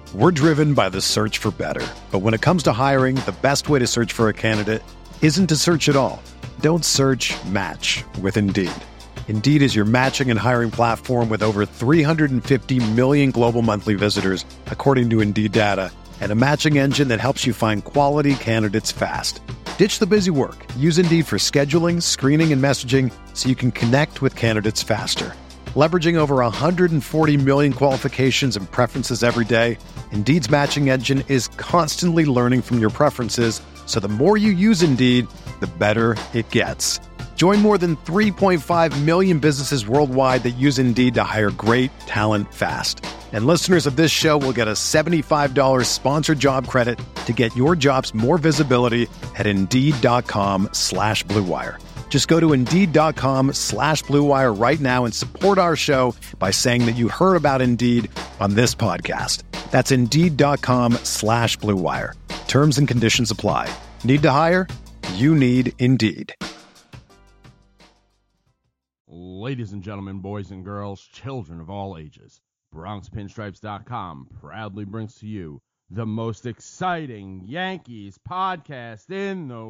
We're driven by the search for better. But when it comes to hiring, the best way to search for a candidate isn't to search at all. Don't search, match with Indeed. Indeed is your matching and hiring platform with over 350 million global monthly visitors, according to Indeed data, and a matching engine that helps you find quality candidates fast. Ditch the busy work. Use Indeed for scheduling, screening, and messaging so you can connect with candidates faster. Leveraging over 140 million qualifications and preferences every day, Indeed's matching engine is constantly learning from your preferences, so the more you use Indeed, the better it gets. Join more than 3.5 million businesses worldwide that use Indeed to hire great talent fast. And listeners of this show will get a $75 sponsored job credit to get your jobs more visibility at Indeed.com/Blue Wire. Just go to Indeed.com/Blue Wire right now and support our show by saying that you heard about Indeed on this podcast. That's Indeed.com/Blue Wire. Terms and conditions apply. Need to hire? You need Indeed. Ladies and gentlemen, boys and girls, children of all ages, BronxPinstripes.com proudly brings to you the most exciting Yankees podcast in the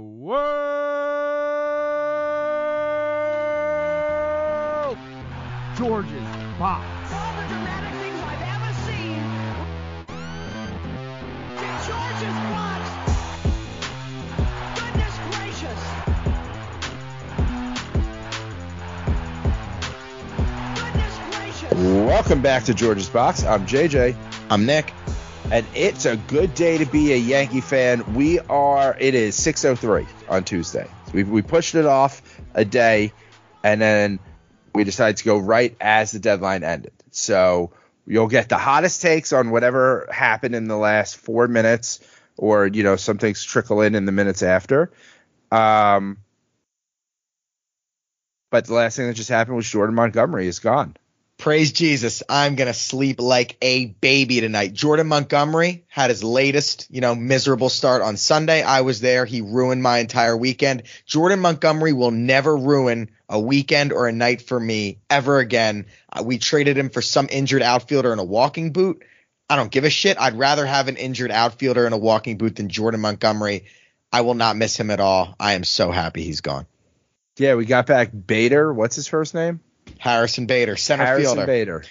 world, George's Box. All the dramatic things I've ever seen. To George's Box. Goodness gracious. Goodness gracious. Welcome back to George's Box. I'm JJ. I'm Nick. And it's a good day to be a Yankee fan. It is 6:03 on Tuesday. We pushed it off a day, and then we decided to go right as the deadline ended. So you'll get the hottest takes on whatever happened in the last 4 minutes, or, some things trickle in the minutes after. But the last thing that just happened was Jordan Montgomery is gone. Praise Jesus. I'm going to sleep like a baby tonight. Jordan Montgomery had his latest, miserable start on Sunday. I was there. He ruined my entire weekend. Jordan Montgomery will never ruin a weekend or a night for me ever again. We traded him for some injured outfielder in a walking boot. I don't give a shit. I'd rather have an injured outfielder in a walking boot than Jordan Montgomery. I will not miss him at all. I am so happy he's gone. Yeah, we got back Bader. What's his first name? Harrison Bader, center fielder. Bader.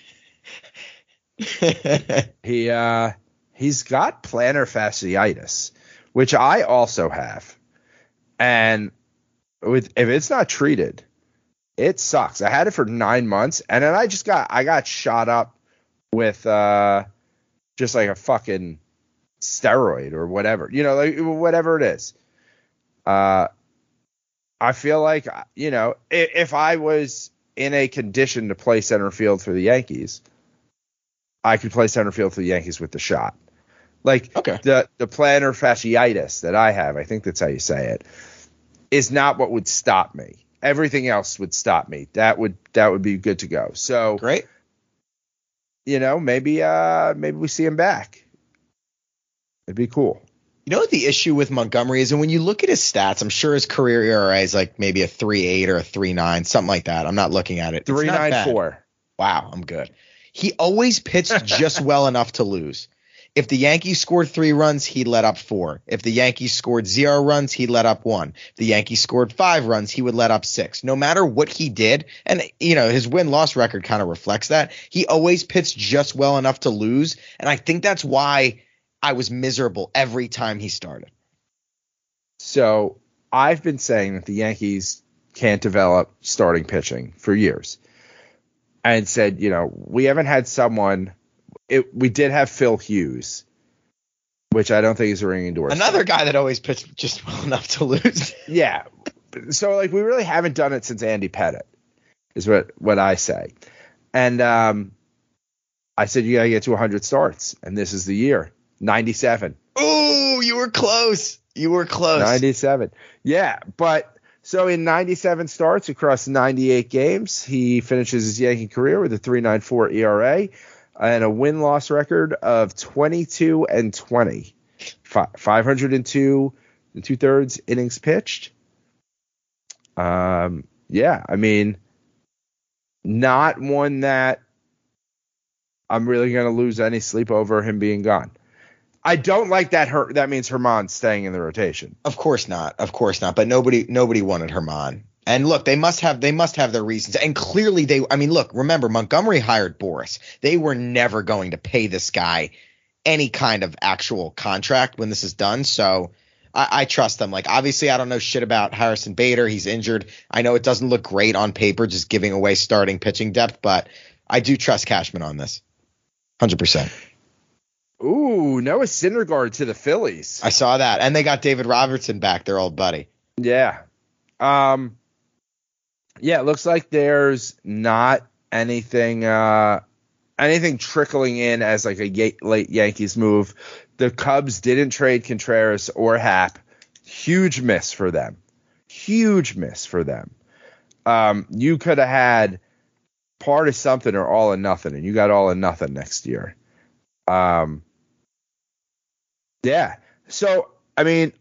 He's got plantar fasciitis, which I also have. And if it's not treated, it sucks. I had it for 9 months, and then I got shot up with just like a fucking steroid or whatever. Whatever it is. I feel like, if I was in a condition to play center field for the Yankees, I could play center field for the Yankees with the shot. Like, okay. The plantar fasciitis that I have, I think that's how you say it, is not what would stop me. Everything else would stop me. That would be good to go. So great. Maybe we see him back. It'd be cool. You know what the issue with Montgomery is? And when you look at his stats, I'm sure his career ERA is like maybe a 3.8 or a 3.9, something like that. I'm not looking at it. 3.94. Wow, I'm good. He always pitched just well enough to lose. If the Yankees scored 3 runs, he let up 4. If the Yankees scored 0 runs, he let up 1. If the Yankees scored 5 runs, he would let up 6. No matter what he did, and his win-loss record kind of reflects that, he always pitched just well enough to lose. And I think that's why I was miserable every time he started. So I've been saying that the Yankees can't develop starting pitching for years, and said, we haven't had someone. We did have Phil Hughes, which I don't think is a ringing endorsement. Another guy that always pitched just well enough to lose. Yeah. So we really haven't done it since Andy Pettitte, is what I say. And I said, you got to get to 100 starts, and this is the year. 97. Ooh, you were close. 97. Yeah, but so in 97 starts across 98 games, he finishes his Yankee career with a 3.94 ERA and a win-loss record of 22-20. 502 and 2/3 innings pitched. Yeah, I mean, not one that I'm really going to lose any sleep over him being gone. I don't like that. That means Herman's staying in the rotation. Of course not. But nobody wanted Herman. And look, they must have their reasons. And clearly remember, Montgomery hired Boris. They were never going to pay this guy any kind of actual contract when this is done. So I trust them. Like, obviously, I don't know shit about Harrison Bader. He's injured. I know it doesn't look great on paper, just giving away starting pitching depth, but I do trust Cashman on this. 100%. Ooh, Noah Syndergaard to the Phillies. I saw that. And they got David Robertson back, their old buddy. Yeah. Yeah, it looks like there's not anything trickling in as like a late Yankees move. The Cubs didn't trade Contreras or Happ. Huge miss for them. You could have had part of something or all or nothing, and you got all or nothing next year. Yeah. So, I mean,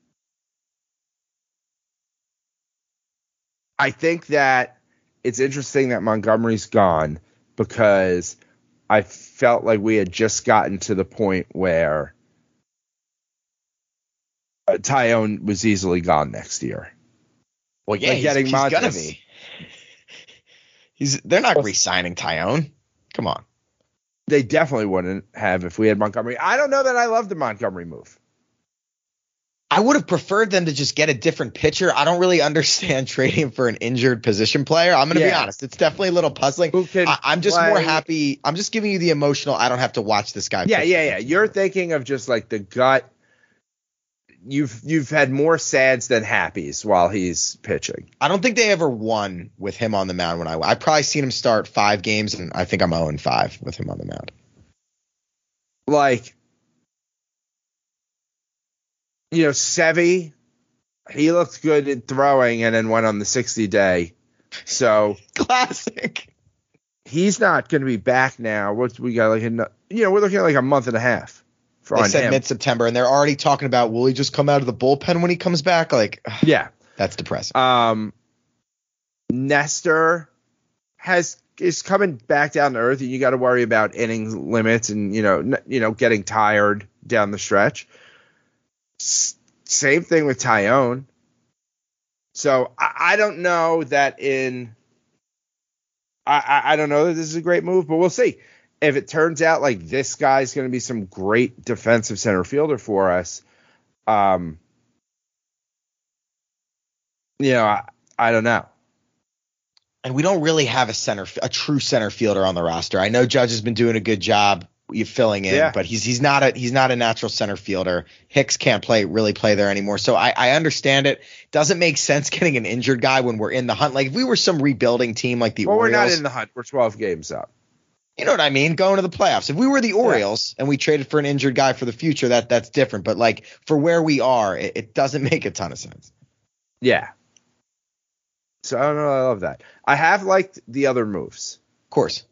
I think that it's interesting that Montgomery's gone because I felt like we had just gotten to the point where Tyone was easily gone next year. Well, yeah, he's gonna be. They're not re-signing Tyone. Come on. They definitely wouldn't have if we had Montgomery. I don't know that I love the Montgomery move. I would have preferred them to just get a different pitcher. I don't really understand trading for an injured position player. I'm going to be honest. It's definitely a little puzzling. I'm just more happy. I'm just giving you the emotional. I don't have to watch this guy. Yeah. You're thinking of just like the gut. You've had more sads than happies while he's pitching. I don't think they ever won with him on the mound when I've probably seen him start 5 games, and I think I'm 0-5 with him on the mound. Like, Sevy, he looked good at throwing and then went on the 60-day. So classic. He's not going to be back now. What we got? We're looking at like a month and a half. They said mid-September, and they're already talking about, will he just come out of the bullpen when he comes back? Like, yeah, that's depressing. Nestor is coming back down to earth, and you got to worry about inning limits and getting tired down the stretch. Same thing with Tyone. So I don't know that I don't know that this is a great move, but we'll see. If it turns out like this guy's going to be some great defensive center fielder for us, I don't know. And we don't really have a true center fielder on the roster. I know Judge has been doing a good job filling in, but he's not a natural center fielder. Hicks can't really play there anymore. So I understand it. Doesn't make sense getting an injured guy when we're in the hunt. Like if we were some rebuilding team like the Orioles. We're not in the hunt. We're 12 games up. You know what I mean? Going to the playoffs. If we were the Orioles and we traded for an injured guy for the future, that's different. But like for where we are, it doesn't make a ton of sense. Yeah. So I don't know. I love that. I have liked the other moves. Of course.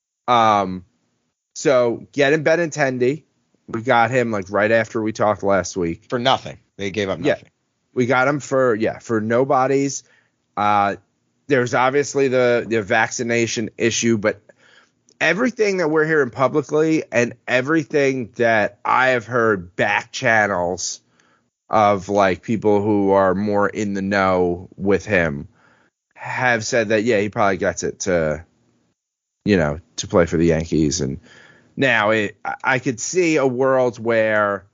So getting Benintendi, we got him like right after we talked last week. For nothing. They gave up nothing. Yeah. We got him for nobodies. There's obviously the vaccination issue, but everything that we're hearing publicly and everything that I have heard back channels of like people who are more in the know with him have said that, yeah, he probably gets it to play for the Yankees. And now I could see a world where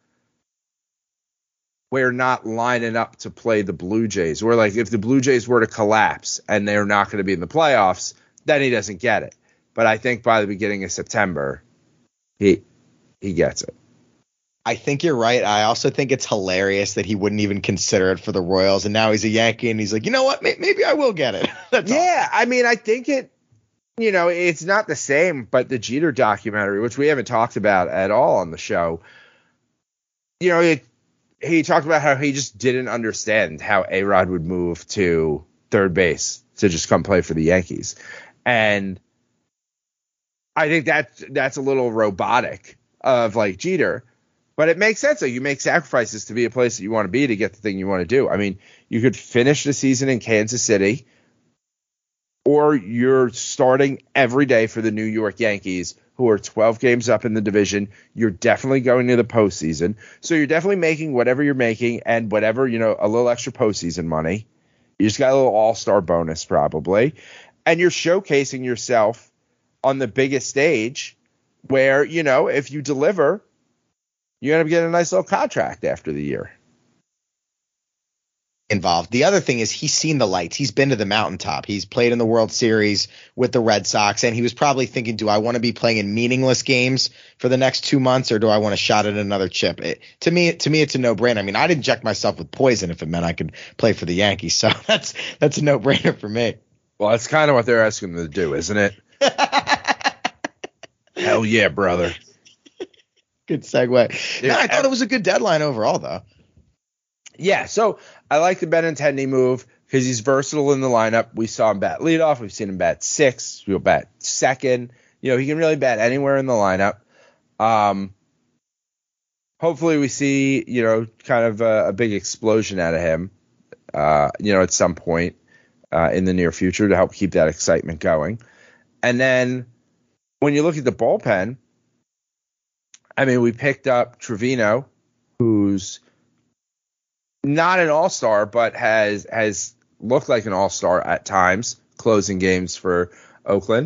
we're not lining up to play the Blue Jays. Where like if the Blue Jays were to collapse and they're not going to be in the playoffs, then he doesn't get it. But I think by the beginning of September, he gets it. I think you're right. I also think it's hilarious that he wouldn't even consider it for the Royals, and now he's a Yankee, and he's like, you know what? Maybe I will get it. That's yeah, I mean, I think it's not the same, but the Jeter documentary, which we haven't talked about at all on the show, he talked about how he just didn't understand how A-Rod would move to third base to just come play for the Yankees. And I think that's a little robotic of like Jeter, but it makes sense. Like you make sacrifices to be a place that you want to be to get the thing you want to do. I mean, you could finish the season in Kansas City, or you're starting every day for the New York Yankees, who are 12 games up in the division. You're definitely going to the postseason. So you're definitely making whatever you're making and whatever, a little extra postseason money. You just got a little all-star bonus probably. And you're showcasing yourself on the biggest stage where, if you deliver, you're going to get a nice little contract after the year. Involved. The other thing is he's seen the lights. He's been to the mountaintop. He's played in the World Series with the Red Sox, and he was probably thinking, do I want to be playing in meaningless games for the next 2 months, or do I want a shot at another chip? To me, it's a no-brainer. I mean, I'd inject myself with poison if it meant I could play for the Yankees, so that's a no-brainer for me. Well, that's kind of what they're asking them to do, isn't it? Hell yeah, brother. Good segue. Dude, I thought it was a good deadline overall, though. Yeah, so I like the Benintendi move because he's versatile in the lineup. We saw him bat leadoff. We've seen him bat sixth. We'll bat second. He can really bat anywhere in the lineup. Hopefully we see, kind of a big explosion out of him, at some point in the near future to help keep that excitement going. And then when you look at the bullpen, I mean, we picked up Trevino, who's not an all-star, but has looked like an all-star at times, closing games for Oakland.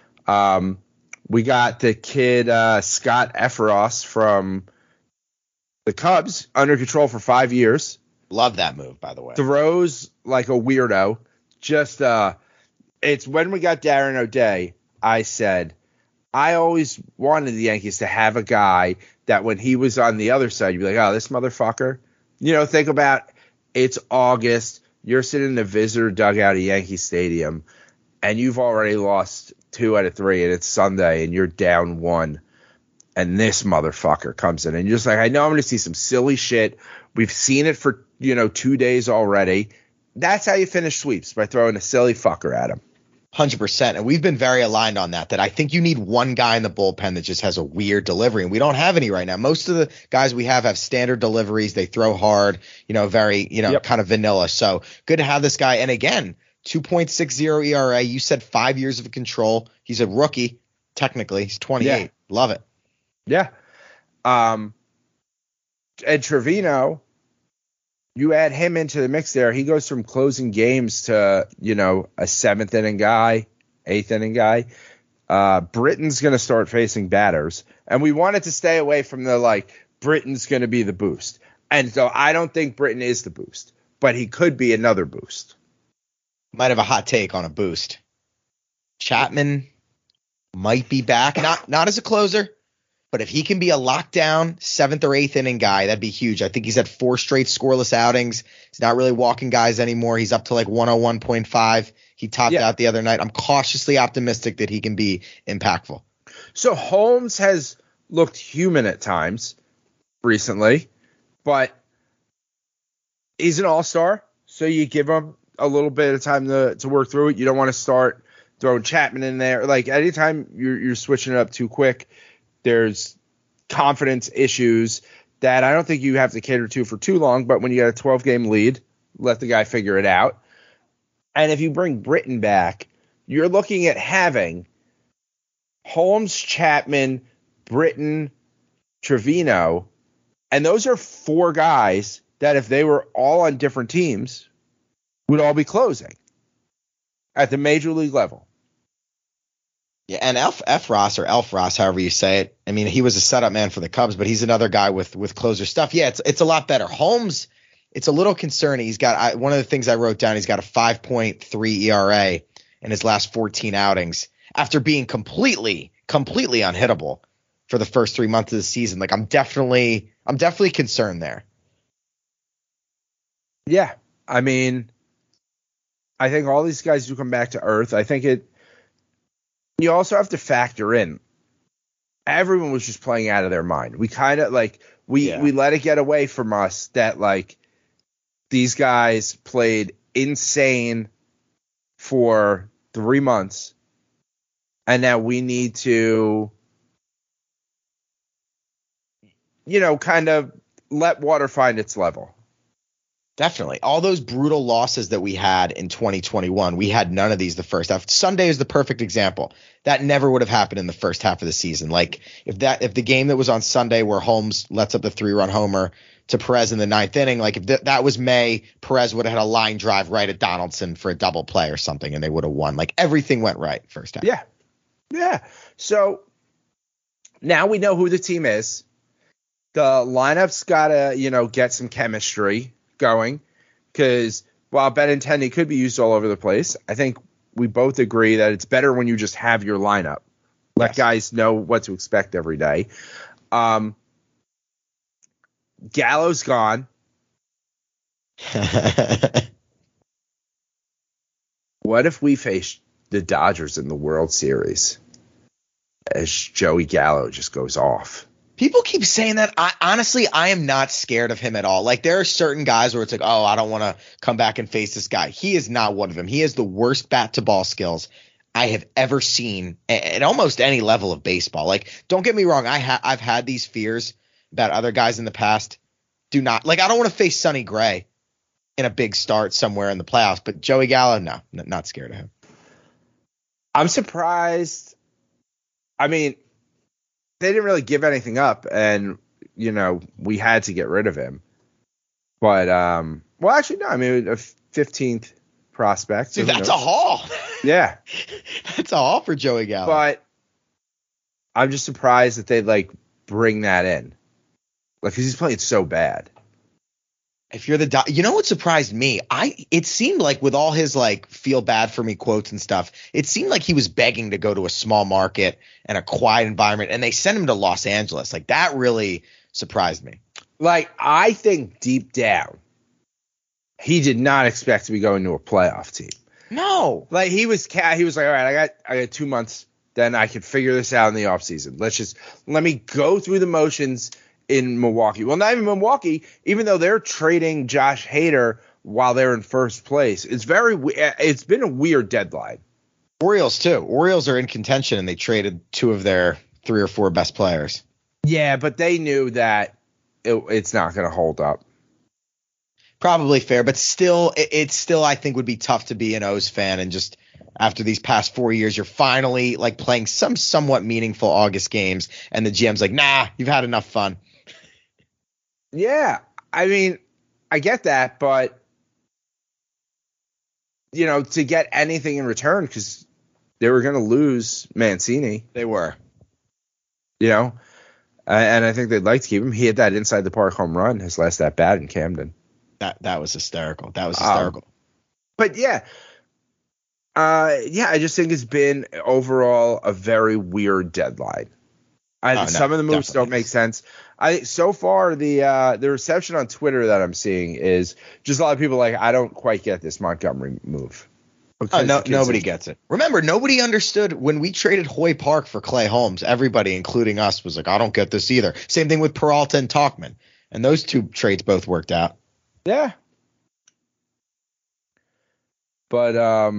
We got the kid Scott Efros from the Cubs under control for 5 years. Love that move, by the way. Throws like a weirdo. Just it's when we got Darren O'Day, I said, I always wanted the Yankees to have a guy that when he was on the other side, you'd be like, oh, this motherfucker. Think about it's August. You're sitting in the visitor dugout at Yankee Stadium, and you've already lost 2 out of 3, and it's Sunday, and you're down 1. And this motherfucker comes in, and you're just like, I know I'm going to see some silly shit. We've seen it for, 2 days already. That's how you finish sweeps, by throwing a silly fucker at him. 100%. And we've been very aligned on that I think you need one guy in the bullpen that just has a weird delivery. And we don't have any right now. Most of the guys we have standard deliveries. They throw hard, very, kind of vanilla. So good to have this guy. And again, 2.60 ERA. You said 5 years of control. He's a rookie. Technically, he's 28. Yeah. Love it. Yeah. And Trevino, you add him into the mix there. He goes from closing games to, a 7th inning guy, 8th inning guy. Britton's going to start facing batters. And we wanted to stay away from the, Britton's going to be the boost. And so I don't think Britton is the boost, but he could be another boost. Might have a hot take on a boost. Chapman might be back, not as a closer. But if he can be a lockdown 7th or 8th inning guy, that'd be huge. I think he's had 4 straight scoreless outings. He's not really walking guys anymore. He's up to 101.5. He topped out the other night. I'm cautiously optimistic that he can be impactful. So Holmes has looked human at times recently, but he's an all-star. So you give him a little bit of time to work through it. You don't want to start throwing Chapman in there. Anytime you're switching it up too quick, there's confidence issues that I don't think you have to cater to for too long, but when you got a 12-game lead, let the guy figure it out. And if you bring Britton back, you're looking at having Holmes, Chapman, Britton, Trevino, and those are 4 guys that if they were all on different teams would all be closing at the major league level. Yeah, and Efros or Elfros, however you say it. I mean, he was a setup man for the Cubs, but he's another guy with closer stuff. Yeah, it's a lot better. Holmes, it's a little concerning. He's got one of the things I wrote down. He's got a 5.3 ERA in his last 14 outings after being completely unhittable for the first 3 months of the season. I'm definitely concerned there. Yeah, I mean, I think all these guys do come back to earth. I think you also have to factor in everyone was just playing out of their mind. We kind of we let it get away from us that these guys played insane for 3 months and now we need to kind of let water find its level. Definitely. All those brutal losses that we had in 2021, we had none of these the first half. Sunday is the perfect example. That never would have happened in the first half of the season. Like if the game that was on Sunday where Holmes lets up the 3-run homer to Perez in the 9th inning, like if that was May, Perez would have had a line drive right at Donaldson for a double play or something, and they would have won. Like everything went right first half. Yeah. Yeah. So now we know who the team is. The lineup's got to, get some chemistry going, because while Benintendi could be used all over the place, I think we both agree that it's better when you just have your lineup. Let guys know what to expect every day. Gallo's gone. What if we face the Dodgers in the World Series as Joey Gallo just goes off? People keep saying that. I am not scared of him at all. Like there are certain guys where it's like, oh, I don't want to come back and face this guy. He is not one of them. He has the worst bat to ball skills I have ever seen at almost any level of baseball. Like, don't get me wrong. I've had these fears about other guys in the past. I don't want to face Sonny Gray in a big start somewhere in the playoffs, but Joey Gallo, no, not scared of him. I'm surprised. I mean, they didn't really give anything up, and we had to get rid of him. But well, actually, no. I mean, a 15th prospect. Dude, that's a haul. Yeah, that's a haul for Joey Gallo. But I'm just surprised that they bring that in, because he's playing so bad. If you're what surprised me? It seemed like with all his feel bad for me quotes and stuff, it seemed like he was begging to go to a small market and a quiet environment, and they sent him to Los Angeles. That really surprised me. I think deep down, he did not expect to be going to a playoff team. No. He was like, all right, I got 2 months, then I can figure this out in the offseason. Let me go through the motions in Milwaukee. Well, not even Milwaukee, even though they're trading Josh Hader while they're in first place. It's been a weird deadline. Orioles too. Orioles are in contention, and they traded 2 of their 3 or 4 best players. Yeah, but they knew that it's not going to hold up. Probably fair, but still, it still I think would be tough to be an O's fan, and just after these past 4 years, you're finally playing some somewhat meaningful August games, and the GM's like, nah, you've had enough fun. Yeah, I mean, I get that, but to get anything in return, because they were going to lose Mancini. They were. And I think they'd like to keep him. He had that inside the park home run his last at bat in Camden. That was hysterical. But yeah. I just think it's been overall a very weird deadline. Some of the moves don't make sense. So far the reception on Twitter that I'm seeing is just a lot of people I don't quite get this Montgomery move. Nobody gets it. Remember, nobody understood when we traded Hoy Park for Clay Holmes. Everybody, including us, was like, I don't get this either. Same thing with Peralta and Tauchman. And those 2 trades both worked out. Yeah. But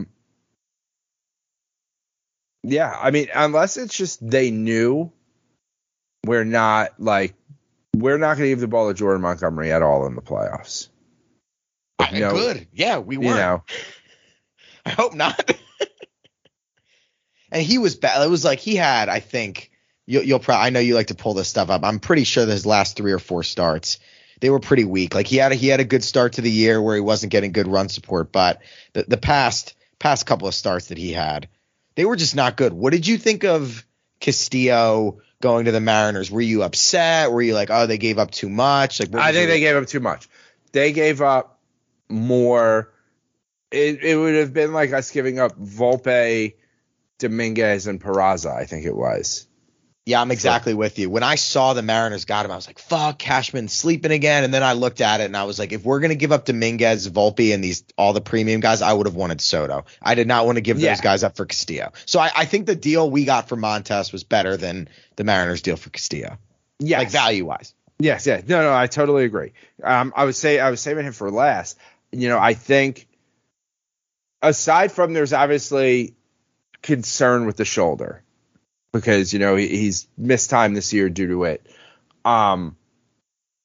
yeah, I mean, unless it's just they knew we're not going to give the ball to Jordan Montgomery at all in the playoffs. Good. Yeah, we weren't. I hope not. And he was bad. It was he had, I think, I know you like to pull this stuff up. I'm pretty sure that his last 3 or 4 starts, they were pretty weak. He had a good start to the year where he wasn't getting good run support, but the past couple of starts that he had, they were just not good. What did you think of Castillo going to the Mariners? Were you upset? Were you they gave up too much? I think they gave up too much. They gave up more. It would have been like us giving up Volpe, Dominguez, and Peraza, I think it was. Yeah, I'm exactly with you. When I saw the Mariners got him, I was like, fuck, Cashman's sleeping again. And then I looked at it and I was like, if we're going to give up Dominguez, Volpe, and all the premium guys, I would have wanted Soto. I did not want to give those guys up for Castillo. So I think the deal we got for Montes was better than the Mariners deal for Castillo. Yes. Value-wise. Yes, yeah. No, I totally agree. I was saving him for last. I think aside from there's obviously concern with the shoulder, because he's missed time this year due to it.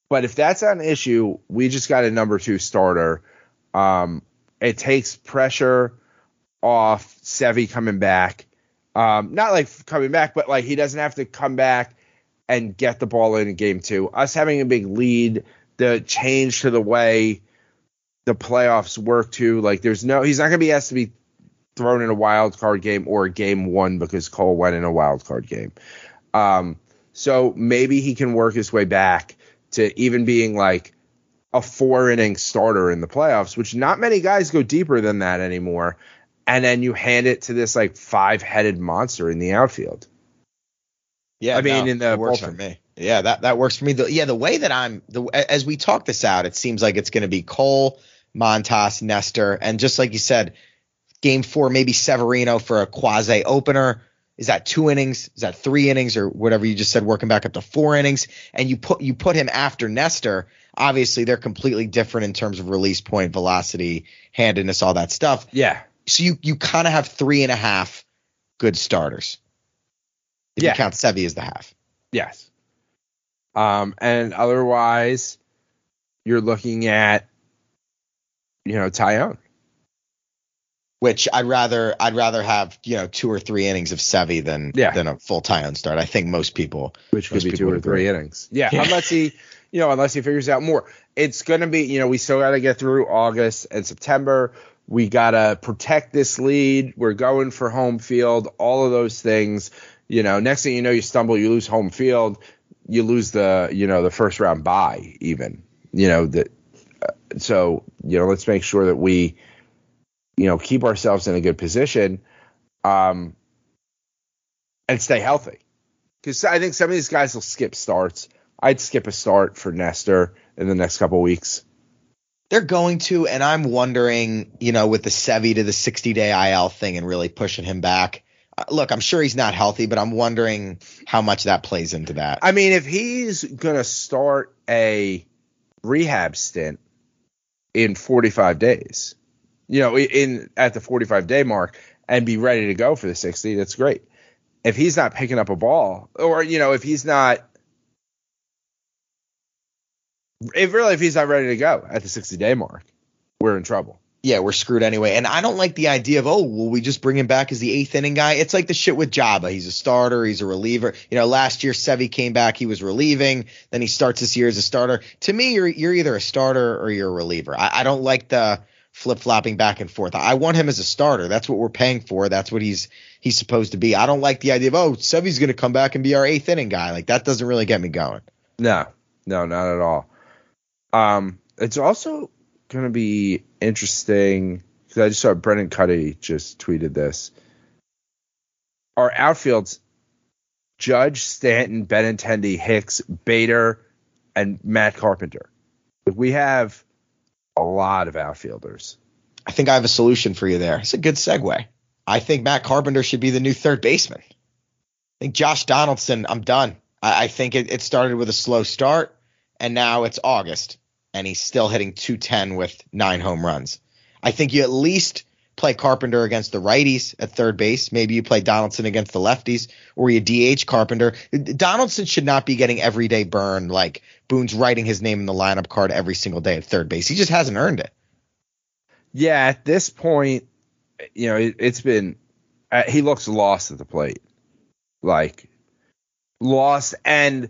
But if that's not an issue, we just got a number 2 starter. It takes pressure off Sevy coming back. Not like coming back, but like he doesn't have to come back and get the ball in game 2. Us having a big lead, the change to the way the playoffs work too. Like he's not going to be asked to be thrown in a wild card game or a game 1 because Cole went in a wild card game. So maybe he can work his way back to even being like a 4-inning starter in the playoffs, which not many guys go deeper than that anymore. And then you hand it to this like 5-headed monster in the outfield. Yeah, I mean, in the it works bullpen. for me. Yeah, that works for me. The way that as we talk this out, it seems like it's going to be Cole, Montas, Nestor, and just like you said, game 4, maybe Severino for a quasi opener. Is that 2 innings? Is that 3 innings or whatever you just said, working back up to 4 innings? And you put him after Nestor. Obviously, they're completely different in terms of release point, velocity, handedness, all that stuff. Yeah. So you kind of have 3.5 good starters. If you count Sevy as the half. Yes. And otherwise, you're looking at, Taillon. Which I'd rather have 2 or 3 innings of Sevy than a full Taillon start. I think most people, which could be 2 or 3 innings. Yeah, unless he figures out more. It's going to be, we still got to get through August and September. We got to protect this lead. We're going for home field, all of those things. Next thing you know, you stumble, you lose home field, you lose the first round bye even. So let's make sure that we keep ourselves in a good position and stay healthy. Because I think some of these guys will skip starts. I'd skip a start for Nestor in the next couple of weeks. They're going to, and I'm wondering, with the Sevy to the 60-day IL thing and really pushing him back. Look, I'm sure he's not healthy, but I'm wondering how much that plays into that. I mean, if he's going to start a rehab stint in 45 days, at the 45-day mark and be ready to go for the 60, that's great. If he's not picking up a ball or, if he's not ready to go at the 60-day mark, we're in trouble. Yeah, we're screwed anyway. And I don't like the idea of, will we just bring him back as the 8th inning guy? It's like the shit with Jabba. He's a starter. He's a reliever. Last year, Sevy came back. He was relieving. Then he starts this year as a starter. To me, you're either a starter or you're a reliever. I don't like the flip-flopping back and forth. I want him as a starter. That's what we're paying for. That's what he's supposed to be. I don't like the idea of, Sevy's going to come back and be our 8th inning guy. Like, that doesn't really get me going. No, not at all. It's also going to be interesting because I just saw Brendan Cuddy just tweeted this. Our outfields, Judge, Stanton, Benintendi, Hicks, Bader, and Matt Carpenter. We have a lot of outfielders. I think I have a solution for you there. It's a good segue. I think Matt Carpenter should be the new third baseman. I think Josh Donaldson, I'm done. I think it started with a slow start, and now it's August, and he's still hitting .210 with 9 home runs. I think you at least play Carpenter against the righties at third base. Maybe you play Donaldson against the lefties, or you DH Carpenter. Donaldson should not be getting everyday burn like Boone's writing his name in the lineup card every single day at third base. He just hasn't earned it. Yeah, at this point, it's been he looks lost at the plate. Like, lost, and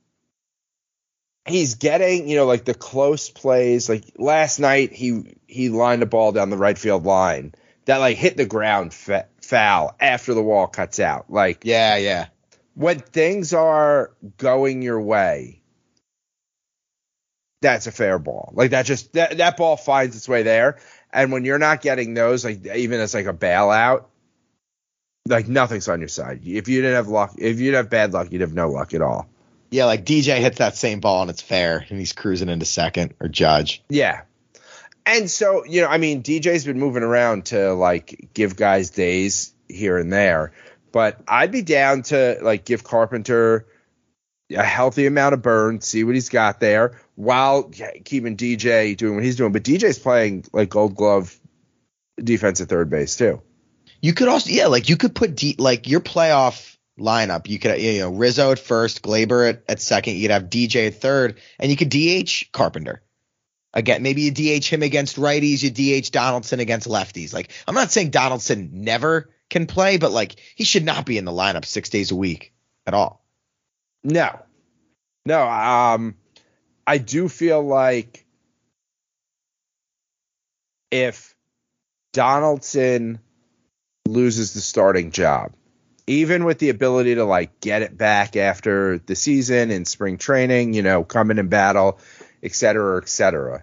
he's getting, like the close plays. Like last night, he lined a ball down the right field line that like hit the ground foul after the wall cuts out. Like, yeah. When things are going your way, that's a fair ball. Like that ball finds its way there. And when you're not getting those, like even as like a bailout, like nothing's on your side. If you didn't have luck, if you'd have bad luck, you'd have no luck at all. Yeah, like DJ hits that same ball and it's fair, and he's cruising into second, or Judge. Yeah. And so, DJ's been moving around to like give guys days here and there, but I'd be down to like give Carpenter a healthy amount of burn, see what he's got there, while keeping DJ doing what he's doing. But DJ's playing like Gold Glove defense at third base too. You could also, you could put your playoff lineup. You could, Rizzo at first, Glaber at second. You'd have DJ at third, and you could DH Carpenter. Again, maybe you DH him against righties, you DH Donaldson against lefties. Like, I'm not saying Donaldson never can play, but like, he should not be in the lineup 6 days a week at all. No. I do feel like if Donaldson loses the starting job, even with the ability to like get it back after the season and spring training, come in and battle, et cetera,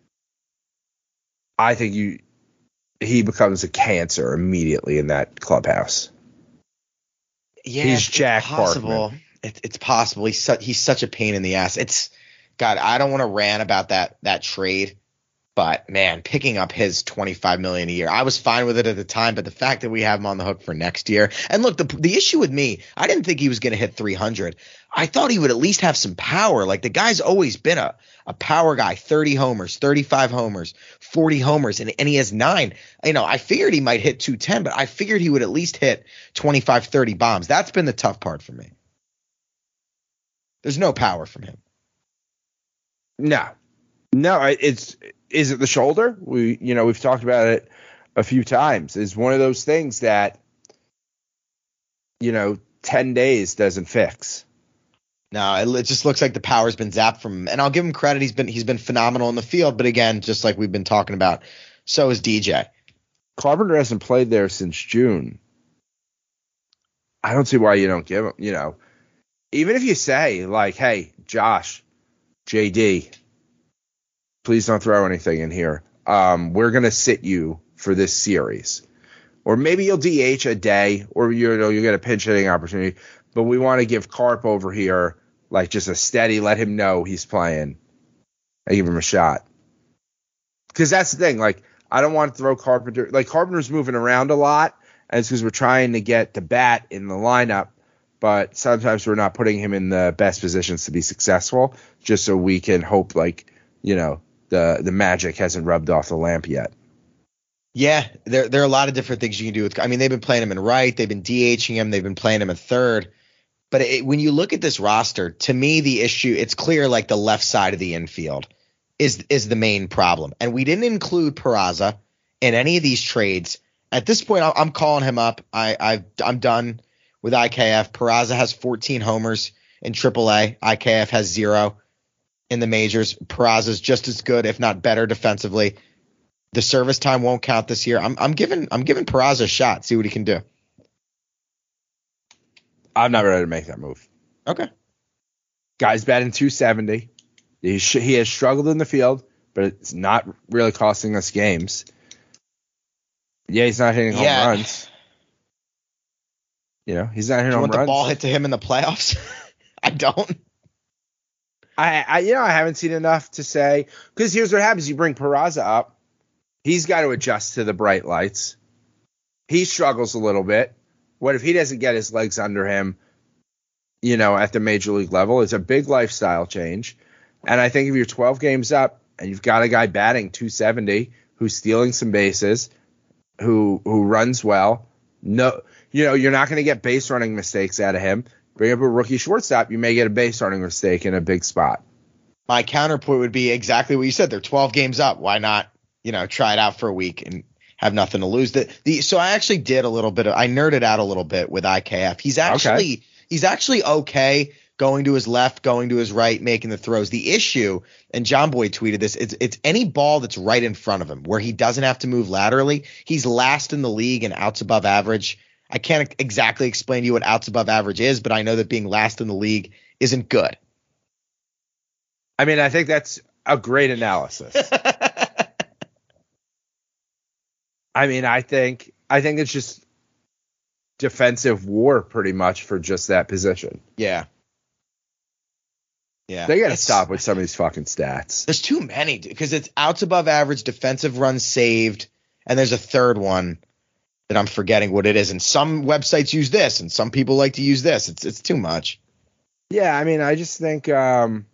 I think he becomes a cancer immediately in that clubhouse. Yeah, he's Jack possible. Parkman. It's possible. He's such a pain in the ass. God, I don't want to rant about that trade, but man, picking up his $25 million a year, I was fine with it at the time, but the fact that we have him on the hook for next year, and look, the issue with me, I didn't think he was going to hit 300. I thought he would at least have some power. Like, the guy's always been a power guy, 30 homers, 35 homers, 40 homers, and he has 9. I figured he might hit 210, but I figured he would at least hit 25, 30 bombs. That's been the tough part for me. There's no power from him. No, is it the shoulder? We've talked about it a few times. It's one of those things that, 10 days doesn't fix. No, it just looks like the power's been zapped from him. And I'll give him credit. He's been phenomenal in the field. But again, just like we've been talking about, so is DJ. Carpenter hasn't played there since June. I don't see why you don't give him, even if you say like, hey, Josh, JD, please don't throw anything in here. We're going to sit you for this series. Or maybe you'll DH a day, or you get a pinch hitting opportunity. But we want to give Carp over here like just a steady, let him know he's playing. I give him a shot. Because that's the thing. Like, I don't want to throw Carpenter. Like, Carpenter's moving around a lot, and it's because we're trying to get the bat in the lineup. But sometimes we're not putting him in the best positions to be successful, just so we can hope, like, the magic hasn't rubbed off the lamp yet. Yeah, there are a lot of different things you can do with. I mean, they've been playing him in right, they've been DHing him, they've been playing him in third. But when you look at this roster, to me, the issue, it's clear like the left side of the infield is the main problem. And we didn't include Peraza in any of these trades. At this point, I'm calling him up. I'm done with IKF. Peraza has 14 homers in AAA. IKF has 0 in the majors. Peraza's just as good, if not better, defensively. The service time won't count this year. I'm giving Peraza a shot. See what he can do. I'm not ready to make that move. Okay. Guy's batting 270. He has struggled in the field, but it's not really costing us games. Yeah, he's not hitting home runs. He's not hitting home runs. Do you want the ball hit to him in the playoffs? I don't. I haven't seen enough to say, because here's what happens: you bring Peraza up, he's got to adjust to the bright lights. He struggles a little bit. What if he doesn't get his legs under him? At the major league level, it's a big lifestyle change. And I think if you're 12 games up and you've got a guy batting 270 who's stealing some bases, who runs well, you're not going to get base running mistakes out of him. Bring up a rookie shortstop, you may get a base running mistake in a big spot. My counterpoint would be exactly what you said. They're 12 games up. Why not, try it out for a week and have nothing to lose? So I actually did a little bit I nerded out a little bit with IKF. He's actually okay going to his left, going to his right, making the throws. The issue, and John Boy tweeted this, it's any ball that's right in front of him where he doesn't have to move laterally. He's last in the league in outs above average. I can't exactly explain to you what outs above average is, but I know that being last in the league isn't good. I mean, I think that's a great analysis. I mean, I think it's just defensive war pretty much for just that position. Yeah. Yeah. They got to stop with some of these fucking stats. There's too many because it's outs above average, defensive runs saved, and there's a third one that I'm forgetting what it is. And some websites use this, and some people like to use this. It's too much. Yeah, I mean, I just think I'm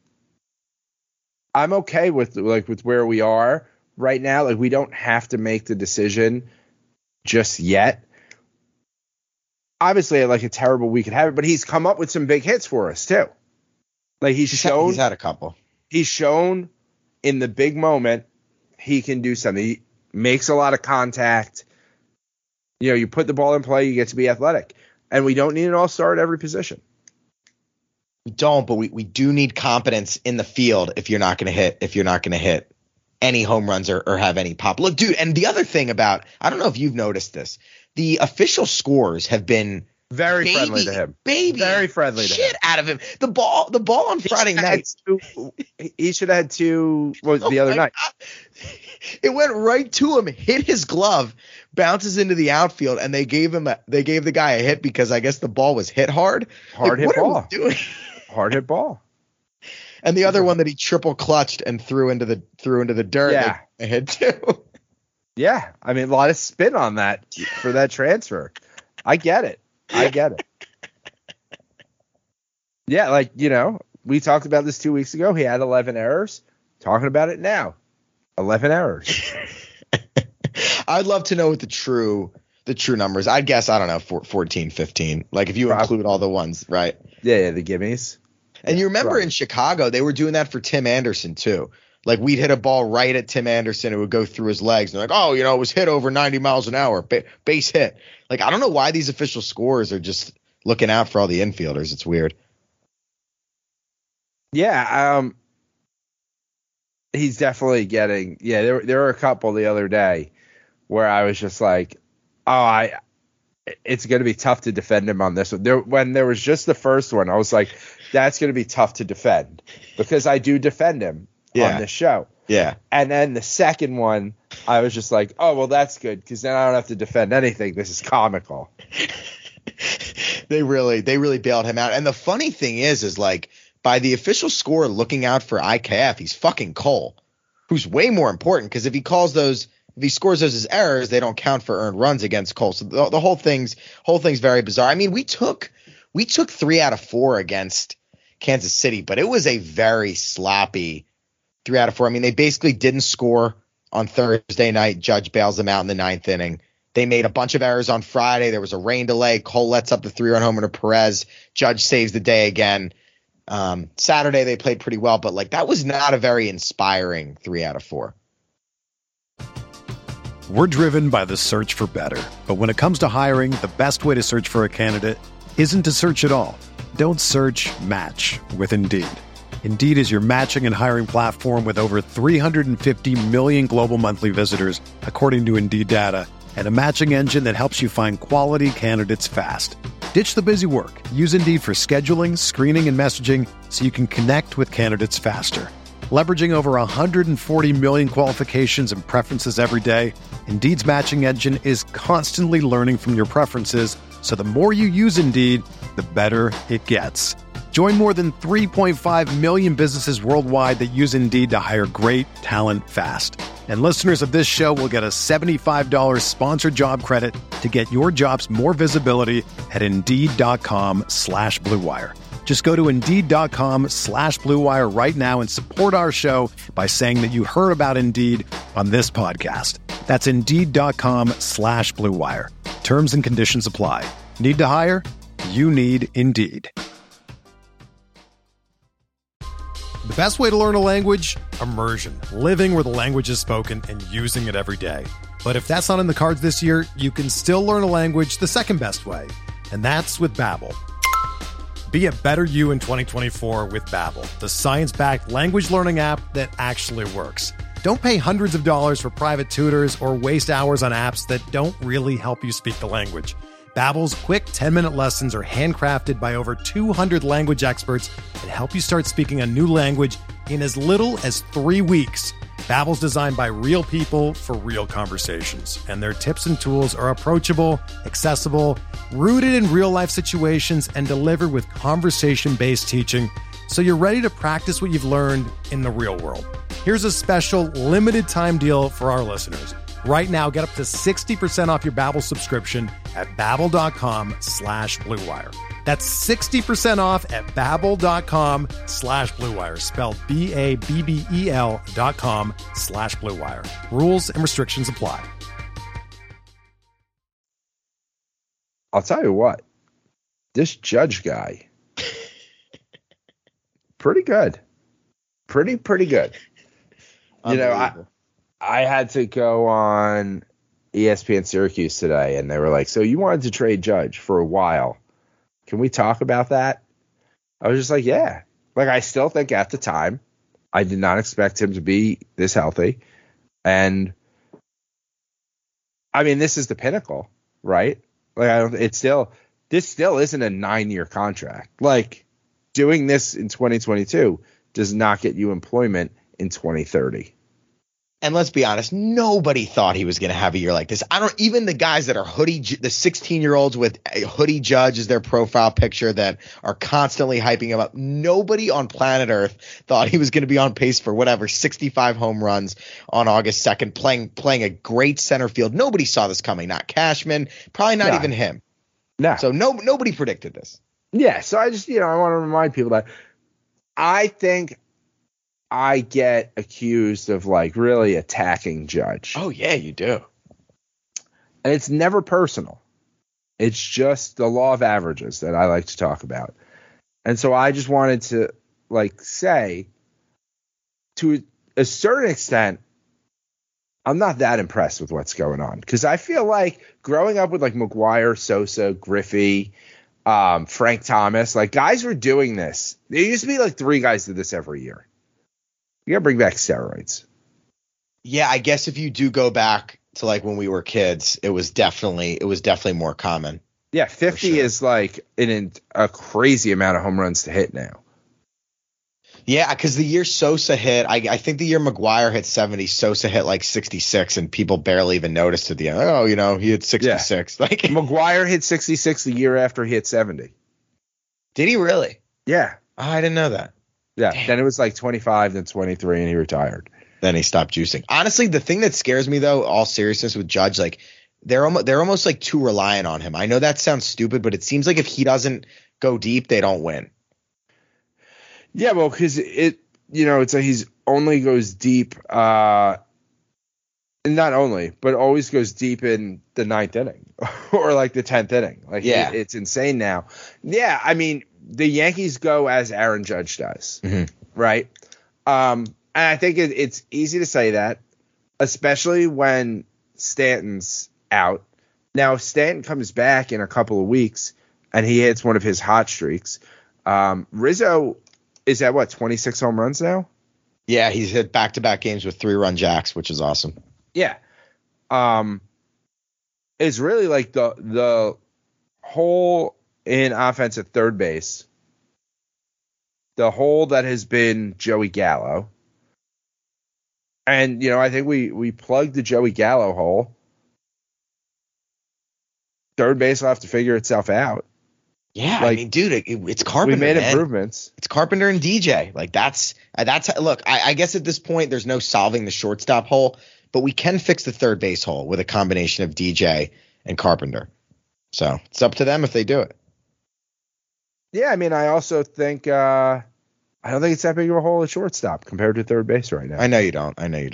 okay with where we are right now. Like, we don't have to make the decision just yet. obviously like a terrible week at Harvard, but he's come up with some big hits for us too. Like he's had a couple. He's shown in the big moment he can do something. He makes a lot of contact. You know, you put the ball in play, you get to be athletic. And we don't need an all-star at every position. We don't, but we do need competence in the field if you're not going to hit any home runs or have any pop. Look, dude, and the other thing about, I don't know if you've noticed this, the official scores have been very friendly to him. Very friendly to him. Shit out of him. The ball on Friday night. He should have had two. What was the other night? God. It went right to him, hit his glove, bounces into the outfield, and they gave the guy a hit because I guess the ball was hit hard. Hit ball. What are we doing? Hard hit ball. And the other one that he triple clutched and threw into the dirt. Yeah, a hit too. Yeah, I mean a lot of spin on that for that transfer. I get it. Yeah, like, you know, we talked about this 2 weeks ago. He had 11 errors. Talking about it now. 11 errors. I'd love to know what the true numbers. I'd guess, I don't know, 14, 15. Like if you include all the ones, right? Yeah, the gimmies. And you remember in Chicago, they were doing that for Tim Anderson too. Like we'd hit a ball right at Tim Anderson, it would go through his legs. And they're like, oh, you know, it was hit over 90 miles an hour, base hit. Like I don't know why these official scores are just looking out for all the infielders. It's weird. Yeah, he's definitely getting. Yeah, there were a couple the other day where I was just like, oh, it's going to be tough to defend him on this one. When there was just the first one, I was like, that's going to be tough to defend because I do defend him on this show. Yeah. And then the second one, I was just like, oh, well, that's good because then I don't have to defend anything. This is comical. They really bailed him out. And the funny thing is like by the official score looking out for IKF, he's fucking Cole, who's way more important because if he scores those as errors, they don't count for earned runs against Cole. So the whole thing's very bizarre. I mean, we took 3 out of 4 against Kansas City, but it was a very sloppy 3 out of 4. I mean, they basically didn't score on Thursday night. Judge bails them out in the 9th inning. They made a bunch of errors on Friday. There was a rain delay. Cole lets up the 3-run homer to Perez. Judge saves the day again. Saturday they played pretty well, but like that was not a very inspiring 3 out of 4. We're driven by the search for better. But when it comes to hiring, the best way to search for a candidate isn't to search at all. Don't search, match with Indeed. Indeed is your matching and hiring platform with over 350 million global monthly visitors, according to Indeed data, and a matching engine that helps you find quality candidates fast. Ditch the busy work. Use Indeed for scheduling, screening, and messaging so you can connect with candidates faster. Leveraging over 140 million qualifications and preferences every day, Indeed's matching engine is constantly learning from your preferences, so the more you use Indeed, the better it gets. Join more than 3.5 million businesses worldwide that use Indeed to hire great talent fast. And listeners of this show will get a $75 sponsored job credit to get your jobs more visibility at Indeed.com/Blue Wire. Just go to Indeed.com/Blue Wire right now and support our show by saying that you heard about Indeed on this podcast. That's Indeed.com/Blue Wire. Terms and conditions apply. Need to hire? You need Indeed. The best way to learn a language? Immersion. Living where the language is spoken and using it every day. But if that's not in the cards this year, you can still learn a language the second best way. And that's with Babbel. Be a better you in 2024 with Babbel, the science-backed language learning app that actually works. Don't pay hundreds of dollars for private tutors or waste hours on apps that don't really help you speak the language. Babbel's quick 10-minute lessons are handcrafted by over 200 language experts and help you start speaking a new language in as little as 3 weeks. Babbel's designed by real people for real conversations, and their tips and tools are approachable, accessible, rooted in real-life situations, and delivered with conversation-based teaching, so you're ready to practice what you've learned in the real world. Here's a special limited-time deal for our listeners. Right now, get up to 60% off your Babbel subscription at Babbel.com/Blue Wire. That's 60% off at Babbel.com/Blue Wire, spelled BABBEL.com/Blue Wire. Rules and restrictions apply. I'll tell you what, this Judge guy, pretty good. Pretty good. You know, I had to go on ESPN Syracuse today, and they were like, so you wanted to trade Judge for a while. Can we talk about that? I was just like, yeah. Like, I still think at the time, I did not expect him to be this healthy. And, I mean, this is the pinnacle, right? Like, this still isn't a 9-year contract. Like, doing this in 2022 does not get you employment in 2030. And let's be honest, nobody thought he was going to have a year like this. Even the guys that are the 16-year-olds with a hoodie Judge as their profile picture that are constantly hyping him up. Nobody on planet Earth thought he was going to be on pace for 65 home runs on August 2nd, playing a great center field. Nobody saw this coming. Not Cashman, probably not even him. No. So nobody predicted this. Yeah. So I just, I want to remind people that I think I get accused of like really attacking Judge. Oh, yeah, you do. And it's never personal. It's just the law of averages that I like to talk about. And so I just wanted to like say to a certain extent, I'm not that impressed with what's going on because I feel like growing up with like McGwire, Sosa, Griffey, Frank Thomas, like guys were doing this. There used to be like 3 guys did this every year. You gotta bring back steroids. Yeah, I guess if you do go back to like when we were kids, it was definitely more common. Yeah, 50 is like a crazy amount of home runs to hit now. Yeah, because the year Sosa hit, I think the year McGwire hit 70, Sosa hit like 66, and people barely even noticed at the end. Oh, he hit 66. Yeah. Like McGwire hit 66 the year after he hit 70. Did he really? Yeah. Oh, I didn't know that. Yeah, Damn. Then it was like 25, then 23, and he retired. Then he stopped juicing. Honestly, the thing that scares me, though, all seriousness with Judge, like they're almost like too reliant on him. I know that sounds stupid, but it seems like if he doesn't go deep, they don't win. Yeah, well, because it's like he's only goes deep, and not only, but always goes deep in the 9th inning or like the 10th inning. Like, yeah, it's insane now. Yeah, I mean, the Yankees go as Aaron Judge does, right? And I think it's easy to say that, especially when Stanton's out. Now, if Stanton comes back in a couple of weeks and he hits one of his hot streaks, Rizzo is at 26 home runs now? Yeah, he's hit back-to-back games with 3-run jacks, which is awesome. Yeah. It's really like the hole in offense at third base, the hole that has been Joey Gallo. And, I think we plugged the Joey Gallo hole. Third base will have to figure itself out. Yeah, I mean, dude, it's Carpenter. We made improvements. It's Carpenter and DJ. Like that's look. I guess at this point there's no solving the shortstop hole, but we can fix the third base hole with a combination of DJ and Carpenter. So it's up to them if they do it. Yeah, I mean, I also think I don't think it's that big of a hole at shortstop compared to third base right now. I know you don't.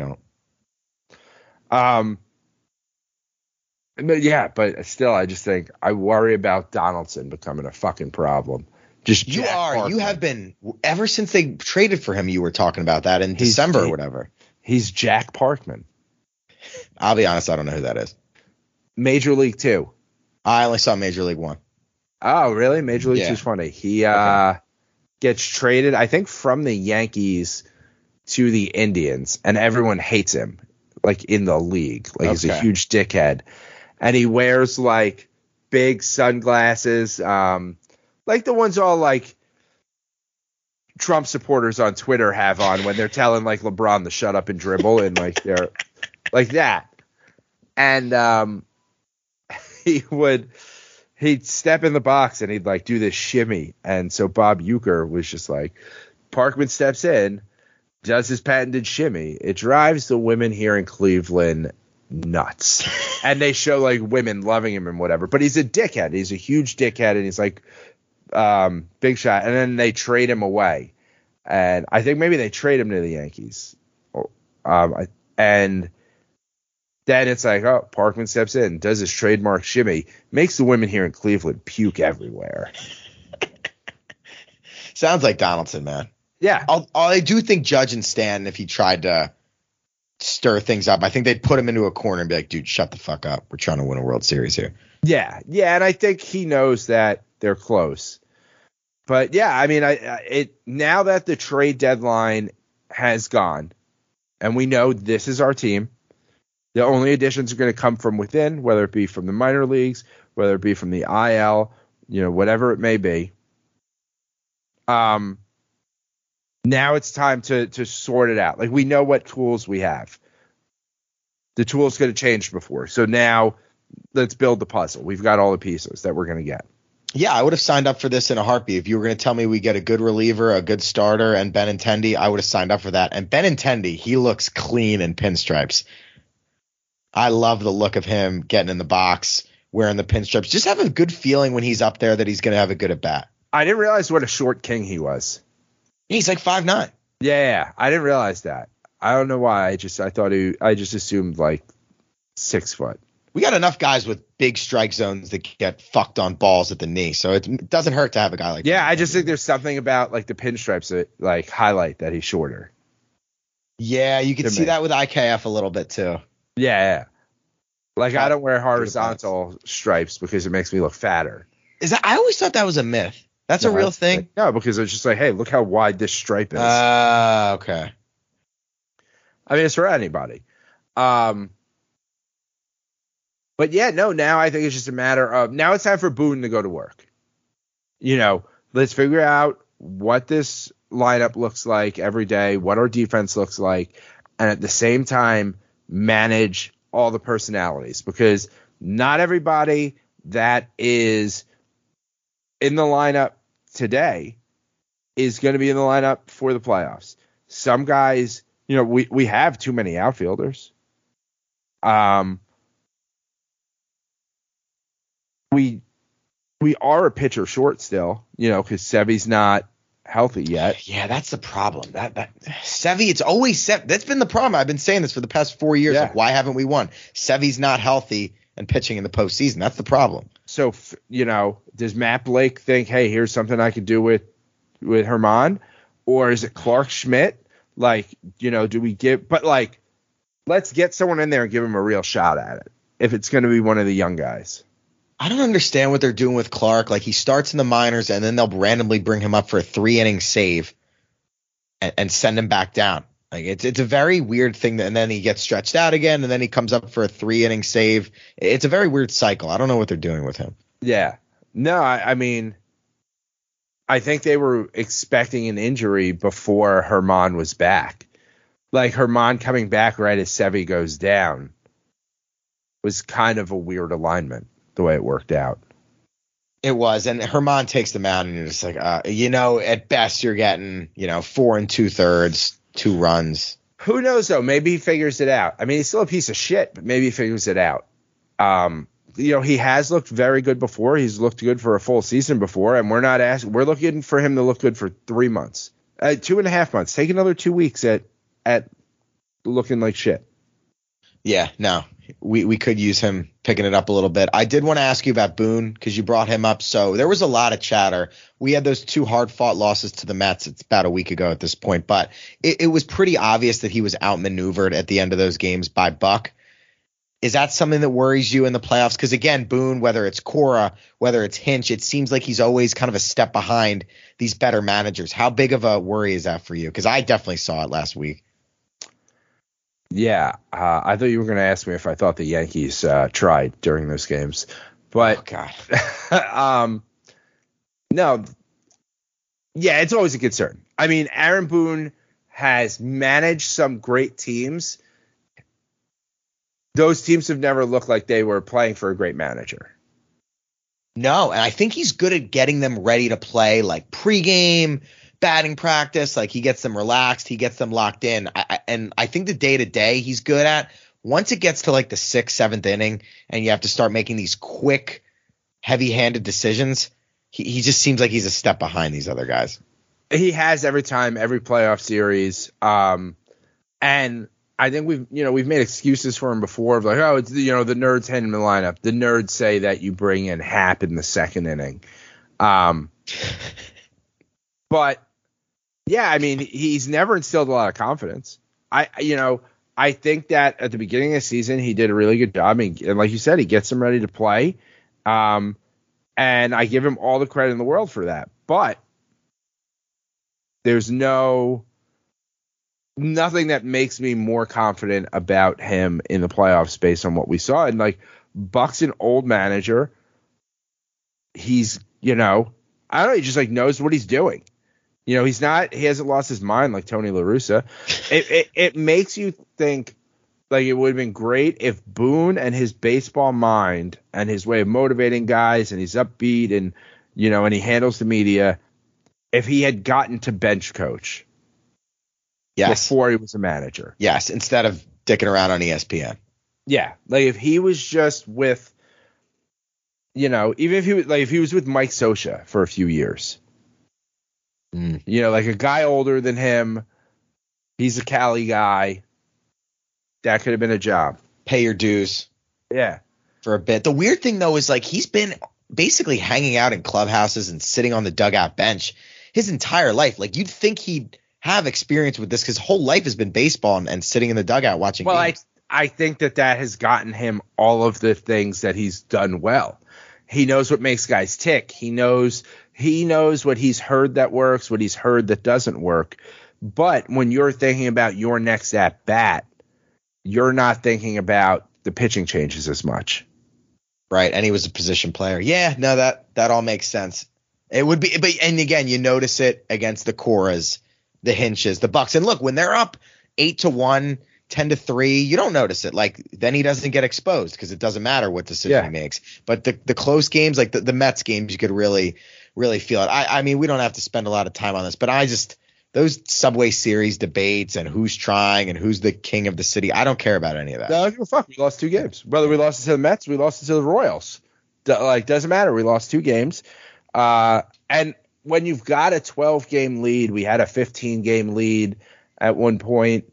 But still, I just think I worry about Donaldson becoming a fucking problem. You have been ever since they traded for him. You were talking about that in December or whatever. He's Jack Parkman. I'll be honest, I don't know who that is. Major League 2. I only saw Major League 1. Oh, really? Major League 2 is funny. He gets traded, I think, from the Yankees to the Indians, and everyone hates him, like in the league. Like he's a huge dickhead. And he wears like big sunglasses, like the ones all like Trump supporters on Twitter have on when they're telling like LeBron to shut up and dribble, and like they're like that. And he'd step in the box and he'd like do this shimmy. And so Bob Uecker was just like, Parkman steps in, does his patented shimmy. It drives the women here in Cleveland nuts. And they show like women loving him and whatever. But he's a dickhead. He's a huge dickhead, and he's like big shot. And then they trade him away. And I think maybe they trade him to the Yankees. And Then it's like, oh, Parkman steps in, does his trademark shimmy, makes the women here in Cleveland puke everywhere. Sounds like Donaldson, man. Yeah. I do think Judge and Stanton, if he tried to stir things up, I think they'd put him into a corner and be like, dude, shut the fuck up. We're trying to win a World Series here. Yeah. And I think he knows that they're close. But yeah, I mean, now that the trade deadline has gone, and we know this is our team, the only additions are going to come from within, whether it be from the minor leagues, whether it be from the IL, whatever it may be. Now it's time to sort it out. Like, we know what tools we have. The tools could have changed before. So now let's build the puzzle. We've got all the pieces that we're going to get. Yeah, I would have signed up for this in a heartbeat. If you were going to tell me we get a good reliever, a good starter, and Benintendi, I would have signed up for that. And Benintendi, he looks clean in pinstripes. I love the look of him getting in the box, wearing the pinstripes. Just have a good feeling when he's up there that he's going to have a good at bat. I didn't realize what a short king he was. He's like 5'9". Yeah, I didn't realize that. I don't know why. I just assumed like 6 foot. We got enough guys with big strike zones that get fucked on balls at the knee, so it doesn't hurt to have a guy like that. Yeah, I just think there's something about like the pinstripes that like highlight that he's shorter. Yeah, you can see that with IKF a little bit too. Yeah. Like, I don't wear horizontal stripes because it makes me look fatter. I always thought that was a myth. That's a real thing? No, because it's just like, hey, look how wide this stripe is. Okay. I mean, it's for anybody. But yeah, no, now I think it's just a matter of, now it's time for Boone to go to work. Let's figure out what this lineup looks like every day, what our defense looks like, and at the same time, manage all the personalities, because not everybody that is in the lineup today is going to be in the lineup for the playoffs. Some guys, we have too many outfielders. We are a pitcher short still, because Sevy's not healthy yet. Yeah, that's the problem. That Sevy, it's always Sevy. That's been the problem. I've been saying this for the past 4 years. Yeah. Like, why haven't we won? Sevy's not healthy and pitching in the postseason. That's the problem. So, does Matt Blake think, hey, here's something I could do with Herman? Or is it Clark Schmidt? Like, do we give – but, like, let's get someone in there and give him a real shot at it if it's going to be one of the young guys. I don't understand what they're doing with Clark. Like, he starts in the minors and then they'll randomly bring him up for a 3-inning save and send him back down. Like, it's a very weird thing. And then he gets stretched out again and then he comes up for a 3-inning save. It's a very weird cycle. I don't know what they're doing with him. Yeah. No, I mean, I think they were expecting an injury before Herman was back. Like, Herman coming back right as Sevy goes down was kind of a weird alignment, the way it worked out. It was, and Herman takes them out, and you're just like, at best you're getting, 4 2/3, 2 runs. Who knows though? Maybe he figures it out. I mean, he's still a piece of shit, but maybe he figures it out. He has looked very good before. He's looked good for a full season before, and we're looking for him to look good for 3 months, 2.5 months. Take another 2 weeks at looking like shit. Yeah, no. We could use him picking it up a little bit. I did want to ask you about Boone because you brought him up. So there was a lot of chatter. We had those 2 hard-fought losses to the Mets. It's about a week ago at this point. But it was pretty obvious that he was outmaneuvered at the end of those games by Buck. Is that something that worries you in the playoffs? Because, again, Boone, whether it's Cora, whether it's Hinch, it seems like he's always kind of a step behind these better managers. How big of a worry is that for you? Because I definitely saw it last week. Yeah, I thought you were going to ask me if I thought the Yankees tried during those games, but no, yeah, it's always a concern. I mean, Aaron Boone has managed some great teams. Those teams have never looked like they were playing for a great manager. No, and I think he's good at getting them ready to play, like pregame, batting practice. Like, he gets them relaxed, he gets them locked in. I think the day-to-day he's good at. Once it gets to like the 6th, 7th inning and you have to start making these quick, heavy-handed decisions, he just seems like he's a step behind these other guys. He has every time, every playoff series. And I think we've made excuses for him before of like, oh, it's the nerds hand him the lineup. The nerds say that you bring in Happ in the second inning. But yeah, I mean, he's never instilled a lot of confidence. I think that at the beginning of the season, he did a really good job. I mean, and like you said, he gets him ready to play. And I give him all the credit in the world for that. But there's nothing that makes me more confident about him in the playoffs based on what we saw. And like, Buck's an old manager. He's, I don't know, he just like knows what he's doing. He hasn't lost his mind like Tony La Russa. It makes you think like it would have been great if Boone and his baseball mind and his way of motivating guys, and he's upbeat and, and he handles the media, if he had gotten to bench coach before he was a manager. Yes, instead of dicking around on ESPN. Yeah, like if he was just with, even if he was with Mike Scioscia for a few years. Like a guy older than him, he's a Cali guy. That could have been a job. Pay your dues. Yeah. For a bit. The weird thing, though, is like he's been basically hanging out in clubhouses and sitting on the dugout bench his entire life. Like you'd think he'd have experience with this because his whole life has been baseball and sitting in the dugout watching games. I think that has gotten him all of the things that he's done well. He knows what makes guys tick. He knows what he's heard that works, what he's heard that doesn't work. But when you're thinking about your next at bat, you're not thinking about the pitching changes as much. Right. And he was a position player. Yeah, no, that all makes sense. It would be, but and again, you notice it against the Coras, the Hinches, the Bucks. And look, when they're up 8-1, 10-3, you don't notice it. Like then he doesn't get exposed because it doesn't matter what decision he makes. But the close games, like the Mets games, you could really feel it. I mean, we don't have to spend a lot of time on this, but those Subway Series debates and who's trying and who's the king of the city, I don't care about any of that. No, fuck. We lost 2 games. Whether we lost it to the Mets, we lost it to the Royals. Doesn't matter. We lost 2 games. And when you've got a 12-game lead, we had a 15-game lead at one point.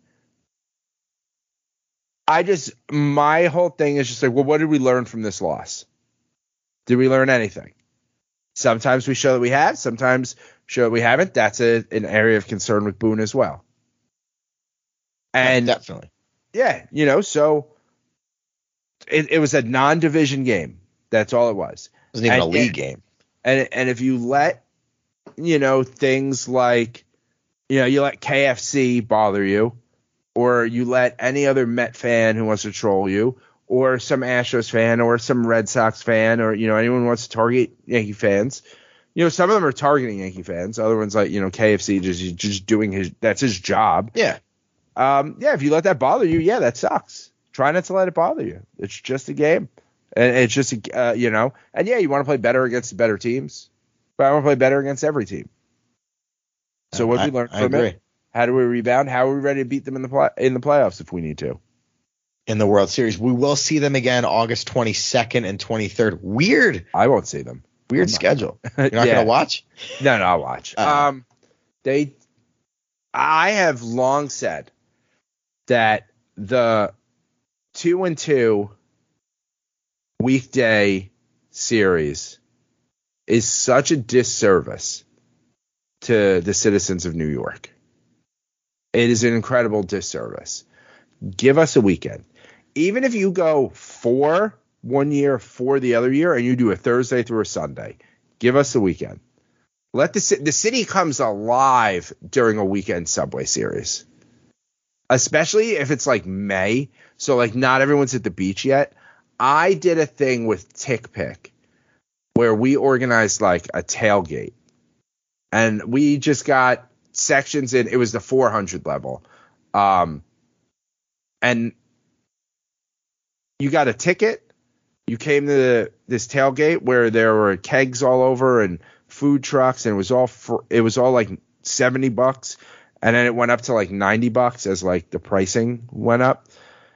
My whole thing is just like, well, what did we learn from this loss? Did we learn anything? Sometimes we show that we have, sometimes show that we haven't. That's an area of concern with Boone as well. And definitely. Yeah, so it was a non-division game. That's all it was. It wasn't even a league game. And if you let, things like, you let KFC bother you, or you let any other Met fan who wants to troll you, or some Astros fan, or some Red Sox fan, or, anyone who wants to target Yankee fans. Some of them are targeting Yankee fans. Other ones like, KFC just doing that's his job. Yeah. If you let that bother you, that sucks. Try not to let it bother you. It's just a game. And it's just, and you want to play better against the better teams. But I want to play better against every team. So what did we learn from it? How do we rebound? How are we ready to beat them in the playoffs if we need to? In the World Series. We will see them again August 22nd and 23rd. Weird. I won't see them. Weird schedule. You're not going to watch? No, I'll watch. I have long said that the 2-2 weekday series is such a disservice to the citizens of New York. It is an incredible disservice. Give us a weekend. Even if you go 4 one year, 4 the other year, and you do a Thursday through a Sunday, give us the weekend. Let the city comes alive during a weekend Subway Series, especially if it's like May. So like not everyone's at the beach yet. I did a thing with TickPick where we organized like a tailgate, and we just got sections in. It was the 400 level, and you got a ticket. You came to this tailgate where there were kegs all over and food trucks, and it was all like $70, and then it went up to like $90 as like the pricing went up.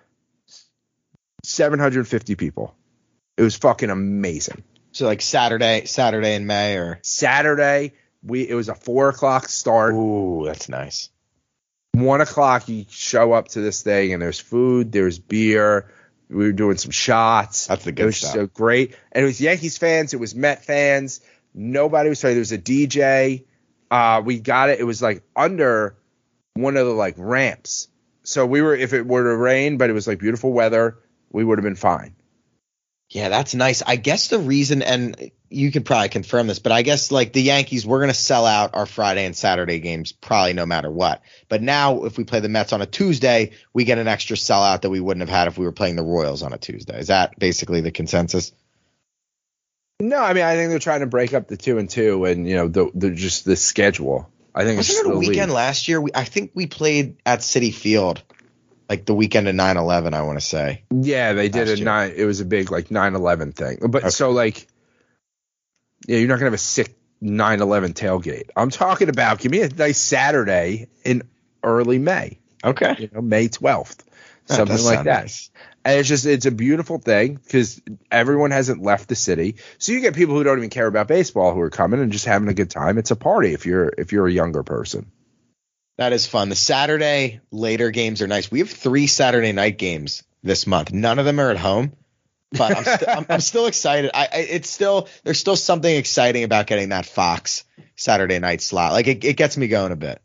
750 people. It was fucking amazing. So like Saturday in May or Saturday, it was a 4:00 start. Ooh, that's nice. 1 o'clock, you show up to this thing, and there's food, there's beer. We were doing some shots. That's the good It was stuff. so great. And it was Yankees fans. It was Met fans. Nobody was sorry. There was a DJ. We got it. It was like under one of the like ramps. So we were, if it were to rain, but it was like beautiful weather, we would have been fine. Yeah, that's nice. I guess the reason, and you could probably confirm this, but I guess like the Yankees, we're going to sell out our Friday and Saturday games probably no matter what. But now if we play the Mets on a Tuesday, we get an extra sellout that we wouldn't have had if we were playing the Royals on a Tuesday. Is that basically the consensus? No, I mean, I think they're trying to break up the 2-2 and, you know, the just the schedule. I think it's Wasn't just it a the weekend league. last year? I think we played at Citi Field like the weekend of 9/11, I want to say. Yeah, they did Last year. it was a big like 9/11 thing. But Okay. so like, yeah, you're not gonna have a sick 9/11 tailgate. I'm talking about give me a nice Saturday in early May. Okay. You know, May 12th, something does like sound that. nice. And it's a beautiful thing because everyone hasn't left the city, so you get people who don't even care about baseball who are coming and just having a good time. It's a party if you're a younger person. That is fun. The Saturday later games are nice. We have 3 Saturday night games this month. None of them are at home, but I'm still excited. There's still something exciting about getting that Fox Saturday night slot. Like it gets me going a bit.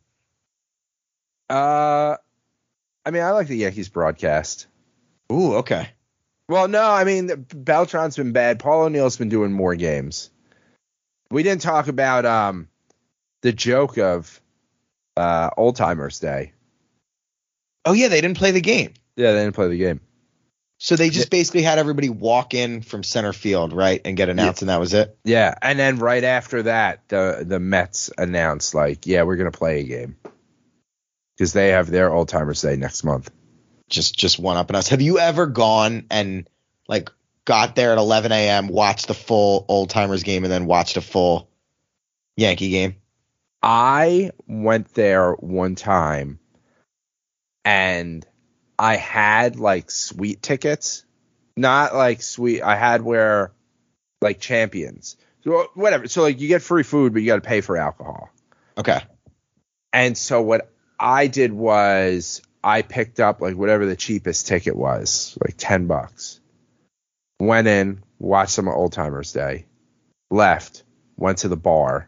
I mean, I like the Yankees broadcast. Ooh, okay. Well, no, I mean, Beltran's been bad. Paul O'Neill's been doing more games. We didn't talk about the joke of Old Timers Day. Oh yeah, they didn't play the game. Yeah, they didn't play the game. So they just basically had everybody walk in from center field, right, and get announced, and that was it. Yeah, and then right after that, the Mets announced, like, yeah, we're going to play a game. Because they have their Old Timers Day next month. Just one up on us. Have you ever gone and like got there at 11 a.m., watched the full Old Timers game, and then watched a full Yankee game? I went there one time, and I had, like, sweet tickets. Not, like, sweet. I had where, like, champions. So, whatever. So, like, you get free food, but you got to pay for alcohol. Okay. And so what I did was I picked up like whatever the cheapest ticket was, like $10. Went in, watched some Old Timers Day, left, went to the bar,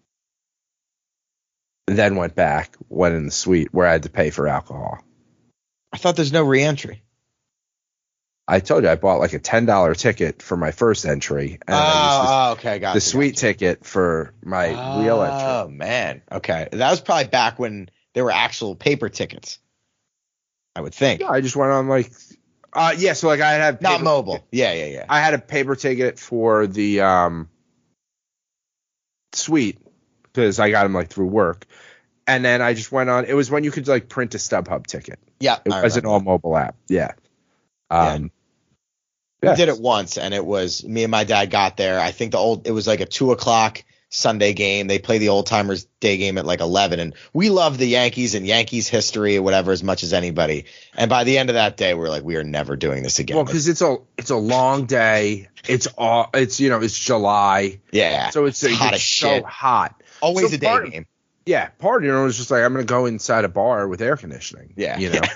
then went back, went in the suite where I had to pay for alcohol. I thought there's no reentry. I told you I bought like a $10 ticket for my first entry, and I used Okay, got the suite ticket for my real entry. Oh man, okay, that was probably back when there were actual paper tickets. I would think. Yeah, I just went on like, yeah. So like I had Not paper- mobile. Yeah. I had a paper ticket for the suite because I got them like through work, and then I just went on. It was when you could like print a StubHub ticket. Yeah, It I wasn't remember. all mobile app. Yeah. We Yeah. did it once, and it was me and my dad got there. I think it was like a 2:00 Sunday game. They play the Old Timers Day game at like 11, and we love the Yankees and Yankees history or whatever as much as anybody. And by the end of that day, we were like, we are never doing this again. Well, because it's a long day. It's July, yeah, so it's hot as so shit. hot. Always So a day game. Yeah, part of it was just like I'm gonna go inside a bar with air conditioning. Yeah. you know.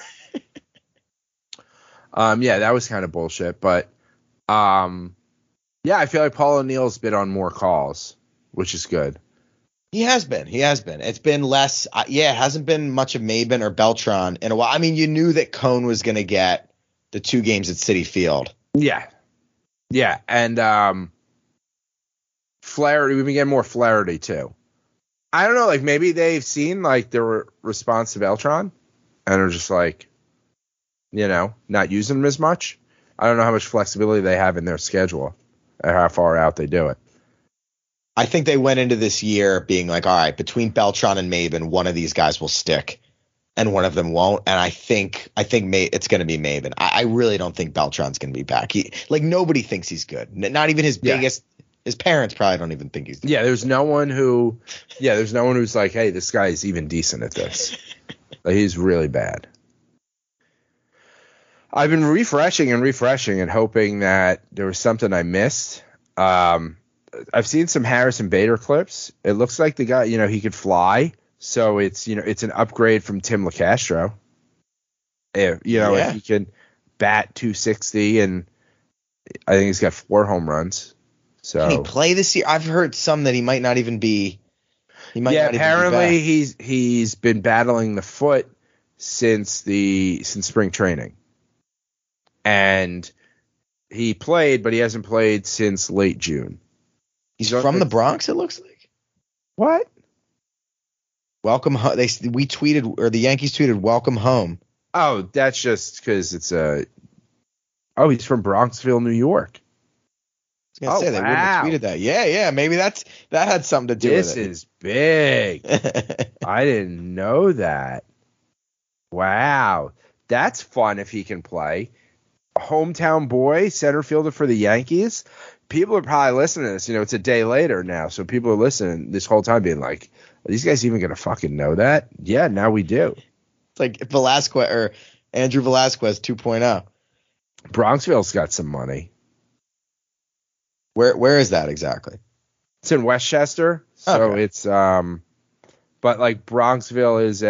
Yeah, that was kind of bullshit, but yeah, I feel like Paul O'Neill's been on more calls, which is good. He has been. It's been less. It hasn't been much of Maben or Beltran in a while. I mean, you knew that Cone was going to get the 2 games at Citi Field. Yeah, and Flaherty. We've been getting more Flaherty too. I don't know, like maybe they've seen like their response to Beltran, and are just like, you know, not using him as much. I don't know how much flexibility they have in their schedule or how far out they do it. I think they went into this year being like, all right, between Beltran and Maben, one of these guys will stick and one of them won't. And I think it's going to be Maben. I really don't think Beltran's going to be back. Nobody thinks he's good. Not even his biggest. His parents probably don't even think he's good. Yeah, there's no one who's like, hey, this guy is even decent at this. Like, he's really bad. I've been refreshing and hoping that there was something I missed. I've seen some Harrison Bader clips. It looks like the guy, you know, he could fly. So it's an upgrade from Tim LeCastro. If he can bat 260 and I think he's got 4 home runs. So can he play this year? I've heard some that he might not even be. Apparently he's been battling the foot since spring training, and he played, but he hasn't played since late June. He's from the Bronx, it looks like. What? Welcome home. The Yankees tweeted, "Welcome home." Oh, that's just because he's from Bronxville, New York. I was gonna say they wouldn't have tweeted that. Yeah, maybe that had something to do with it. This is big. I didn't know that. Wow, that's fun if he can play. A hometown boy, center fielder for the Yankees. People are probably listening to this. It's a day later now, so people are listening this whole time being like, are these guys even going to fucking know that? Yeah, now we do. It's like Velasquez or Andrew Velasquez 2.0. Bronxville's got some money. Where is that exactly? It's in Westchester. So okay. It's but like Bronxville is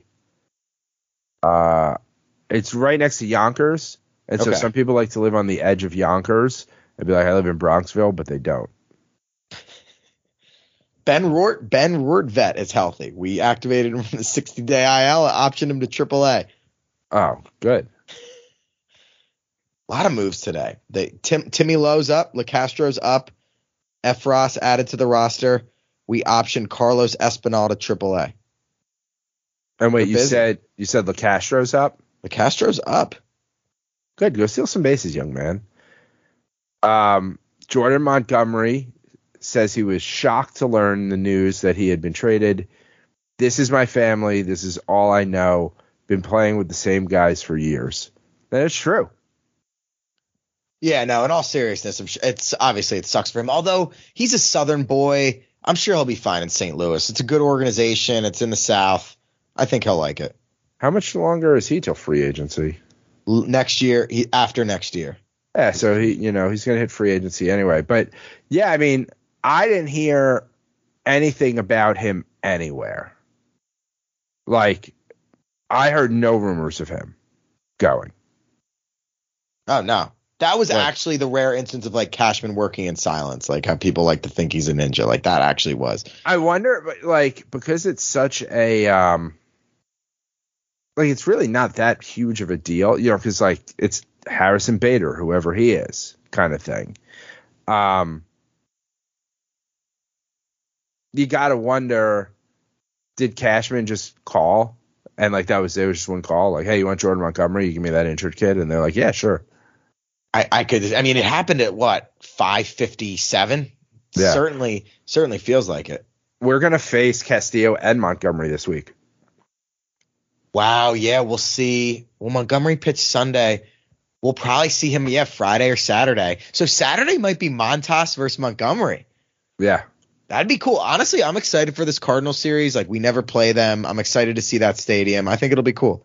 it's right next to Yonkers. And so some people like to live on the edge of Yonkers and be like, I live in Bronxville, but they don't. Ben Rortvet is healthy. We activated him from the 60-day IL, optioned him to AAA. Oh, good. A lot of moves today. Timmy Lowe's up, LeCastro's up, Efros added to the roster. We optioned Carlos Espinal to AAA. And wait, you said LeCastro's up? LeCastro's up. Good. Go steal some bases, young man. Jordan Montgomery says he was shocked to learn the news that he had been traded. This is my family. This is all I know. Been playing with the same guys for years. And it's true. Yeah, no, in all seriousness, it's obviously it sucks for him. Although he's a Southern boy, I'm sure he'll be fine in St. Louis. It's a good organization. It's in the South. I think he'll like it. How much longer is he till free agency? Next year, after next year. Yeah, so he's going to hit free agency anyway. But yeah, I mean, I didn't hear anything about him anywhere. Like, I heard no rumors of him going. Oh, no. That was actually the rare instance of like Cashman working in silence, like how people like to think he's a ninja. Like that actually was. I wonder, but like, because it's such a, like, it's really not that huge of a deal, because like it's Harrison Bader, whoever he is, kind of thing. You got to wonder, did Cashman just call? And like, it was just one call. Like, hey, you want Jordan Montgomery? You give me that injured kid. And they're like, yeah, sure. I mean, it happened at what, 5:57? Yeah. Certainly feels like it. We're going to face Castillo and Montgomery this week. Wow. Yeah. We'll see. Well, Montgomery pitched Sunday. We'll probably see him, Friday or Saturday. So Saturday might be Montas versus Montgomery. Yeah. That'd be cool. Honestly, I'm excited for this Cardinal series. Like, we never play them. I'm excited to see that stadium. I think it'll be cool.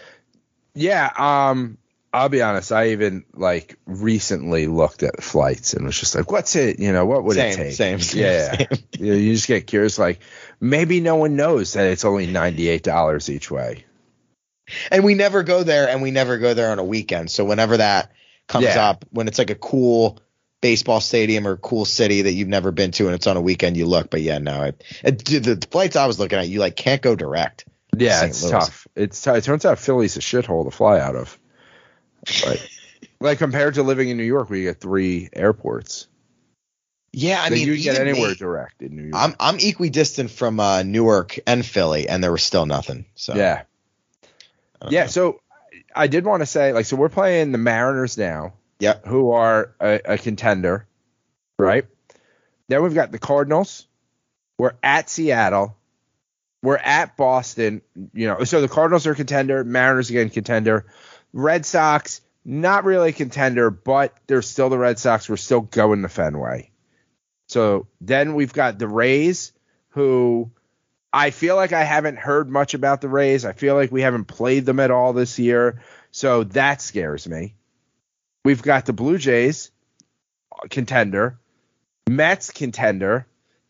Yeah. I'll be honest. I even like recently looked at flights and was just like, what's it? What would it take? Same. Yeah. You just get curious. Like, maybe no one knows that it's only $98 each way. And we never go there, and we never go there on a weekend. So whenever that comes up, when it's like a cool baseball stadium or cool city that you've never been to and it's on a weekend, you look. But yeah, no, the flights I was looking at, you like can't go direct. Yeah, it's tough. It turns out Philly's a shithole to fly out of. Like compared to living in New York, where you get 3 airports. Yeah, I mean, you get anywhere direct in New York. I'm equidistant from Newark and Philly, and there was still nothing. So yeah. So I did want to say, like, so we're playing the Mariners now. Yep. Who are a contender, right? Then we've got the Cardinals. We're at Seattle. We're at Boston. So the Cardinals are a contender. Mariners again contender. Red Sox, not really a contender, but they're still the Red Sox. We're still going to Fenway. So then we've got the Rays, who I feel like I haven't heard much about the Rays. I feel like we haven't played them at all this year. So that scares me. We've got the Blue Jays, contender. Mets, contender.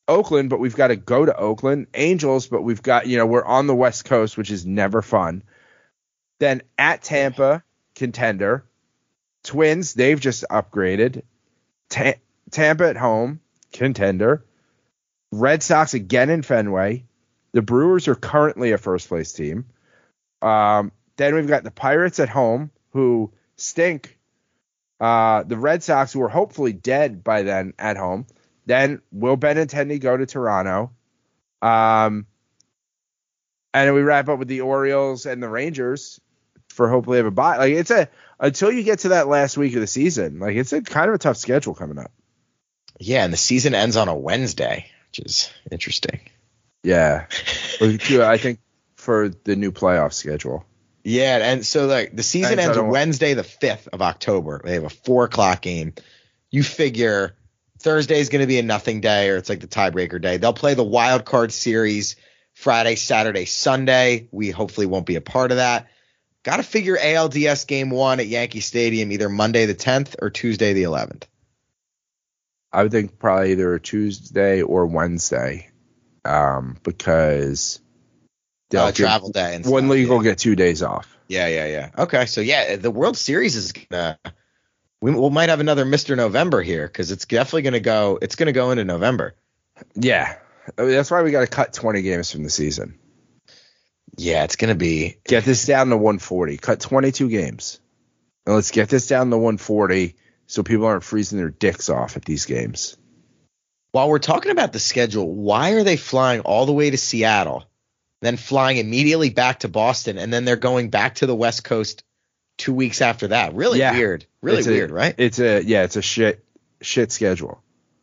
Oakland, but we've got to go to Oakland. Angels, but we've got, we're on the West Coast, which is never fun. Then at Tampa, contender. Twins, they've just upgraded. Tampa at home, contender. Red Sox again in Fenway. The Brewers are currently a first-place team. Then we've got the Pirates at home, who stink. The Red Sox, who are hopefully dead by then, at home. Then will Benintendi go to Toronto? And then we wrap up with the Orioles and the Rangers for hopefully have a bye. Like until you get to that last week of the season, like it's a kind of a tough schedule coming up. Yeah, and the season ends on a Wednesday, which is interesting. Yeah, I think for the new playoff schedule. Yeah, and so like the season ends Wednesday, the 5th of October. They have a 4:00 game. You figure Thursday is going to be a nothing day, or it's like the tiebreaker day. They'll play the wild card series Friday, Saturday, Sunday. We hopefully won't be a part of that. Got to figure ALDS game 1 at Yankee Stadium either Monday the 10th or Tuesday the 11th. I would think probably either Tuesday or Wednesday, because travel day and one league will get 2 days off. Yeah. Okay, so yeah, the World Series is gonna. We might have another Mr. November here because it's definitely gonna go. It's gonna go into November. Yeah, that's why we got to cut 20 games from the season. Yeah, it's gonna be. Get this down to 140. Cut 22 games, and let's get this down to 140 so people aren't freezing their dicks off at these games. While we're talking about the schedule, why are they flying all the way to Seattle, then flying immediately back to Boston, and then they're going back to the West Coast 2 weeks after that? Really weird. Really weird, right? It's a shit schedule.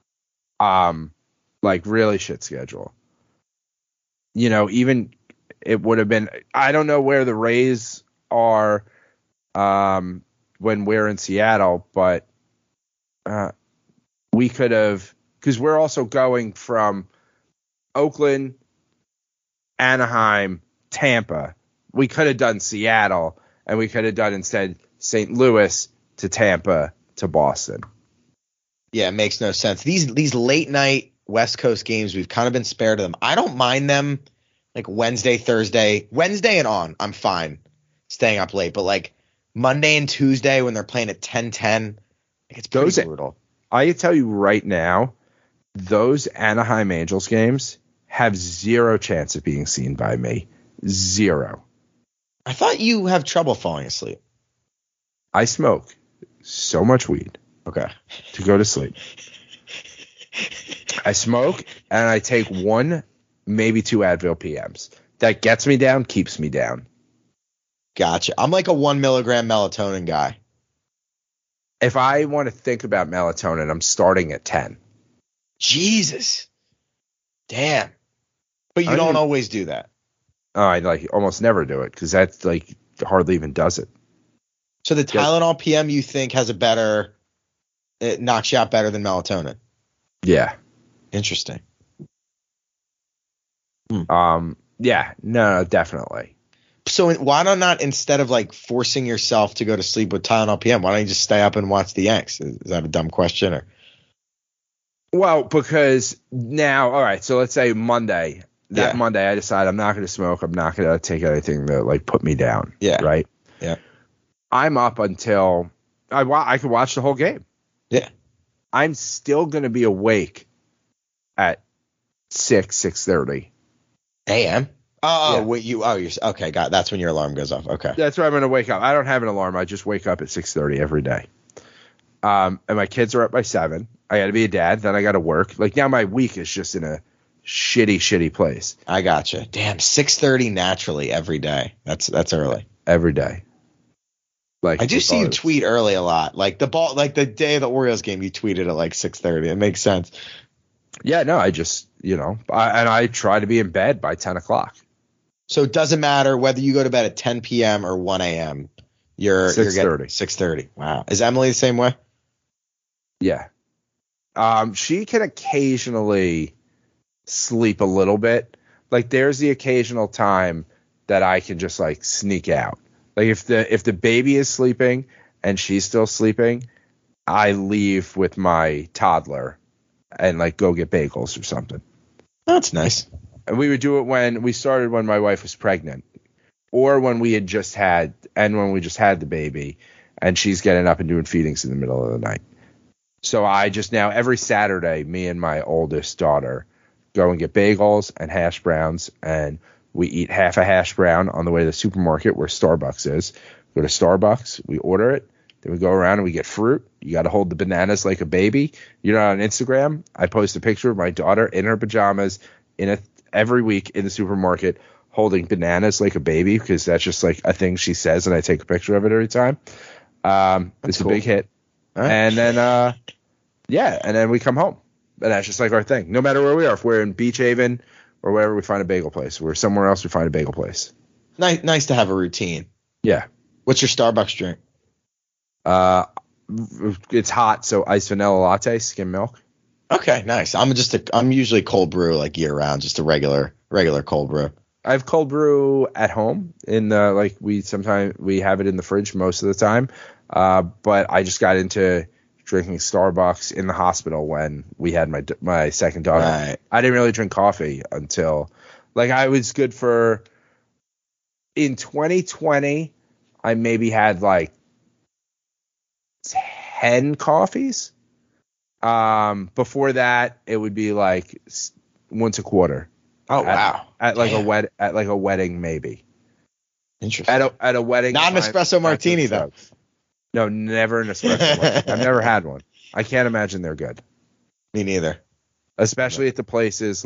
Like really shit schedule. Even it would have been, I don't know where the Rays are when we're in Seattle, but we could have, because we're also going from Oakland, Anaheim, Tampa. We could have done Seattle, and we could have done instead St. Louis to Tampa to Boston. Yeah, it makes no sense. These late night West Coast games, we've kind of been spared of them. I don't mind them like Wednesday, Thursday, Wednesday and on. I'm fine staying up late, but like Monday and Tuesday when they're playing at 10:10, it's pretty brutal. I tell you right now, those Anaheim Angels games have zero chance of being seen by me. Zero. I thought you have trouble falling asleep. I smoke so much weed. Okay. To go to sleep. I smoke and I take 1, maybe 2 Advil PMs. That gets me down, keeps me down. Gotcha. I'm like a 1 milligram melatonin guy. If I want to think about melatonin, I'm starting at 10. Jesus. Damn. But you don't always do that. Oh, I like almost never do it because that's like hardly even does it. So the Tylenol PM you think has it knocks you out better than melatonin? Yeah. Interesting. Yeah, no, definitely. So why not instead of like forcing yourself to go to sleep with Tylenol PM, why don't you just stay up and watch the Yanks? Is that a dumb question or? Well, because now, all right, so let's say Monday. Monday I decide I'm not going to smoke. I'm not going to take anything to like put me down. Yeah. Right? Yeah. I'm up until I could watch the whole game. Yeah. I'm still going to be awake at 6:30 a.m. You're okay. Got that's when your alarm goes off. Okay. That's where I'm going to wake up. I don't have an alarm. I just wake up at 6:30 every day. And my kids are up by 7. I got to be a dad. Then I got to work. Like now my week is just in a shitty place. I gotcha. Damn, 6:30 naturally every day. That's early. Every day. Like I do see you tweet early a lot. Like the day of the Orioles game, you tweeted at like 6:30. It makes sense. Yeah, no, I just I try to be in bed by 10 o'clock. So it doesn't matter whether you go to bed at 10 p.m. or 1 a.m. You're 6:30. 6:30. Wow. Is Emily the same way? Yeah. She can occasionally sleep a little bit. Like there's the occasional time that I can just like sneak out. Like if the baby is sleeping and she's still sleeping, I leave with my toddler and like go get bagels or something. That's nice. And we would do it when my wife was pregnant, or when we just had the baby, and she's getting up and doing feedings in the middle of the night. So I just now, every Saturday, me and my oldest daughter go and get bagels and hash browns, and we eat half a hash brown on the way to the supermarket where Starbucks is. Go to Starbucks, we order it, then we go around and we get fruit. You got to hold the bananas like a baby. You know, on Instagram, I post a picture of my daughter in her pajamas every week in the supermarket holding bananas like a baby, because that's just like a thing she says, and I take a picture of it every time. It's cool. A big hit. Right. And then, and then we come home. And that's just like our thing. No matter where we are, if we're in Beach Haven or wherever, we find a bagel place. If we're somewhere else, we find a bagel place. Nice to have a routine. Yeah. What's your Starbucks drink? It's hot, so iced vanilla latte, skim milk. Okay, nice. I'm usually cold brew like year round, just a regular cold brew. I have cold brew at home sometimes we have it in the fridge most of the time. But I just got into drinking Starbucks in the hospital when we had my second daughter. Right. I didn't really drink coffee until I was good for, in 2020, I maybe had 10 coffees. Before that, it would be once a quarter. Oh, wow. At a wedding, maybe. Interesting. At a wedding. Not an espresso martini, though. No, never an espresso martini. I've never had one. I can't imagine they're good. Me neither. Especially at the places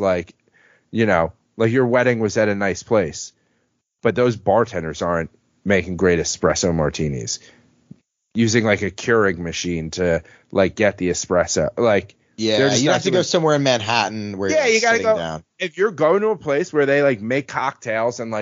your wedding was at a nice place, but those bartenders aren't making great espresso martinis. Using a Keurig machine to get the espresso. You have to go somewhere in Manhattan where you're you gotta sitting go down. If you're going to a place where they make cocktails and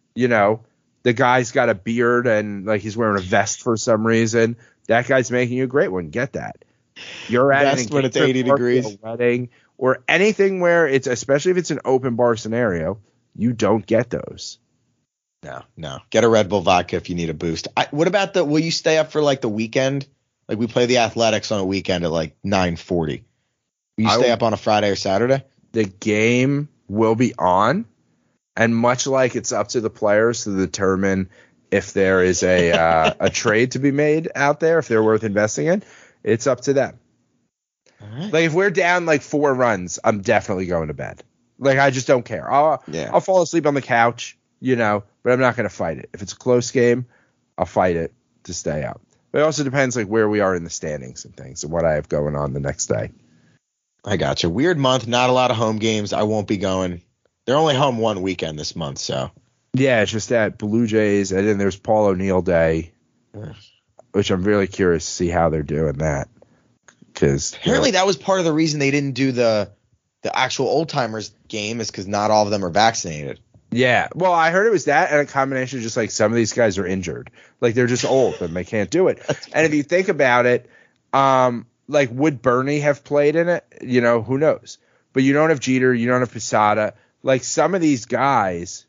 the guy's got a beard and he's wearing a vest for some reason, that guy's making you a great one. Get that. You're at Vest when it's 80 degrees, a wedding or anything where it's, especially if it's an open bar scenario, you don't get those. No. Get a Red Bull vodka if you need a boost. What about will you stay up for the weekend? We play the Athletics on a weekend at 9:40. Will you stay up on a Friday or Saturday? The game will be on, and much like it's up to the players to determine if there is a trade to be made out there, if they're worth investing in, it's up to them. All right. If we're down 4 runs, I'm definitely going to bed. I just don't care. I'll fall asleep on the couch, but I'm not going to fight it. If it's a close game, I'll fight it to stay up. But it also depends where we are in the standings and things and what I have going on the next day. I gotcha. Weird month, not a lot of home games. I won't be going. They're only home one weekend this month, so. Yeah, it's just that Blue Jays, and then there's Paul O'Neill Day, which I'm really curious to see how they're doing that. Because apparently that was part of the reason they didn't do the actual old timers game, is because not all of them are vaccinated. Yeah, well, I heard it was that and a combination of just some of these guys are injured. They're just old and they can't do it. And if you think about it, would Bernie have played in it? Who knows? But you don't have Jeter, you don't have Posada. Some of these guys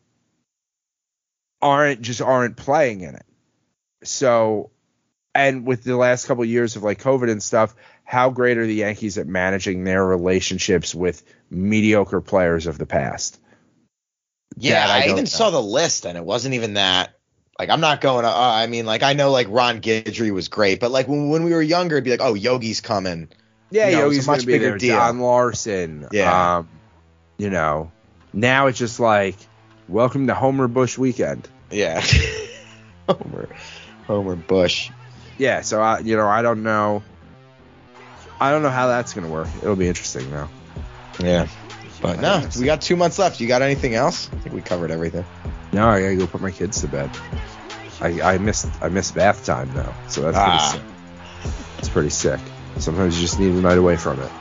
aren't playing in it. So, and with the last couple of years of COVID and stuff, how great are the Yankees at managing their relationships with mediocre players of the past? Yeah, I even saw the list, and it wasn't even that. I'm not going to. I know Ron Guidry was great, but when we were younger, it'd be Yogi's coming. Yeah, Yogi's a much bigger deal. Don Larson. Yeah. Now it's just welcome to Homer Bush weekend. Yeah. Homer Bush. Yeah. So I don't know. I don't know how that's gonna work. It'll be interesting though. Yeah. But no, we got 2 months left. You got anything else? I think we covered everything. No, I gotta go put my kids to bed. I missed bath time though, so that's pretty sick. It's pretty sick. Sometimes you just need a night away from it.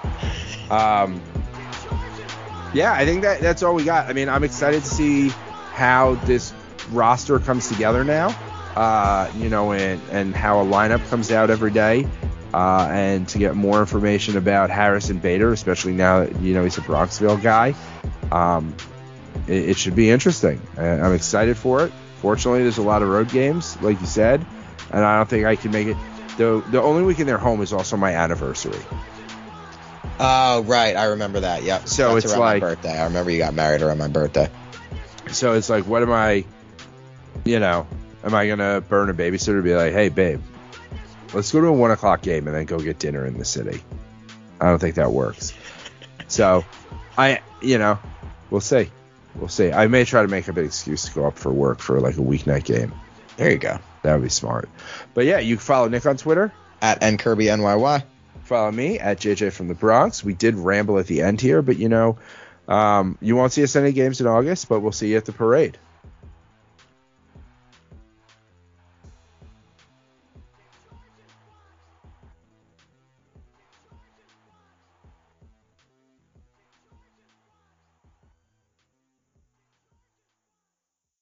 Yeah, I think that's all we got. I'm excited to see how this roster comes together now. And how a lineup comes out every day. And to get more information about Harrison Bader, especially now that he's a Bronxville guy. It should be interesting. I'm excited for it. Fortunately, there's a lot of road games, like you said, and I don't think I can make it. The only weekend they're home is also my anniversary. Oh, right. I remember that. Yep. So That's it's around like- my birthday. I remember you got married around my birthday. So it's like, what am I, am I going to burn a babysitter to be like, hey, babe, let's go to a 1 o'clock game and then go get dinner in the city? I don't think that works. So we'll see. We'll see. I may try to make up an excuse to go up for work for like a weeknight game. There you go. That would be smart. But yeah, you can follow Nick on Twitter. At NKirbyNYY. Follow me at JJ from the Bronx. We did ramble at the end here, but you won't see us any games in August, but we'll see you at the parade.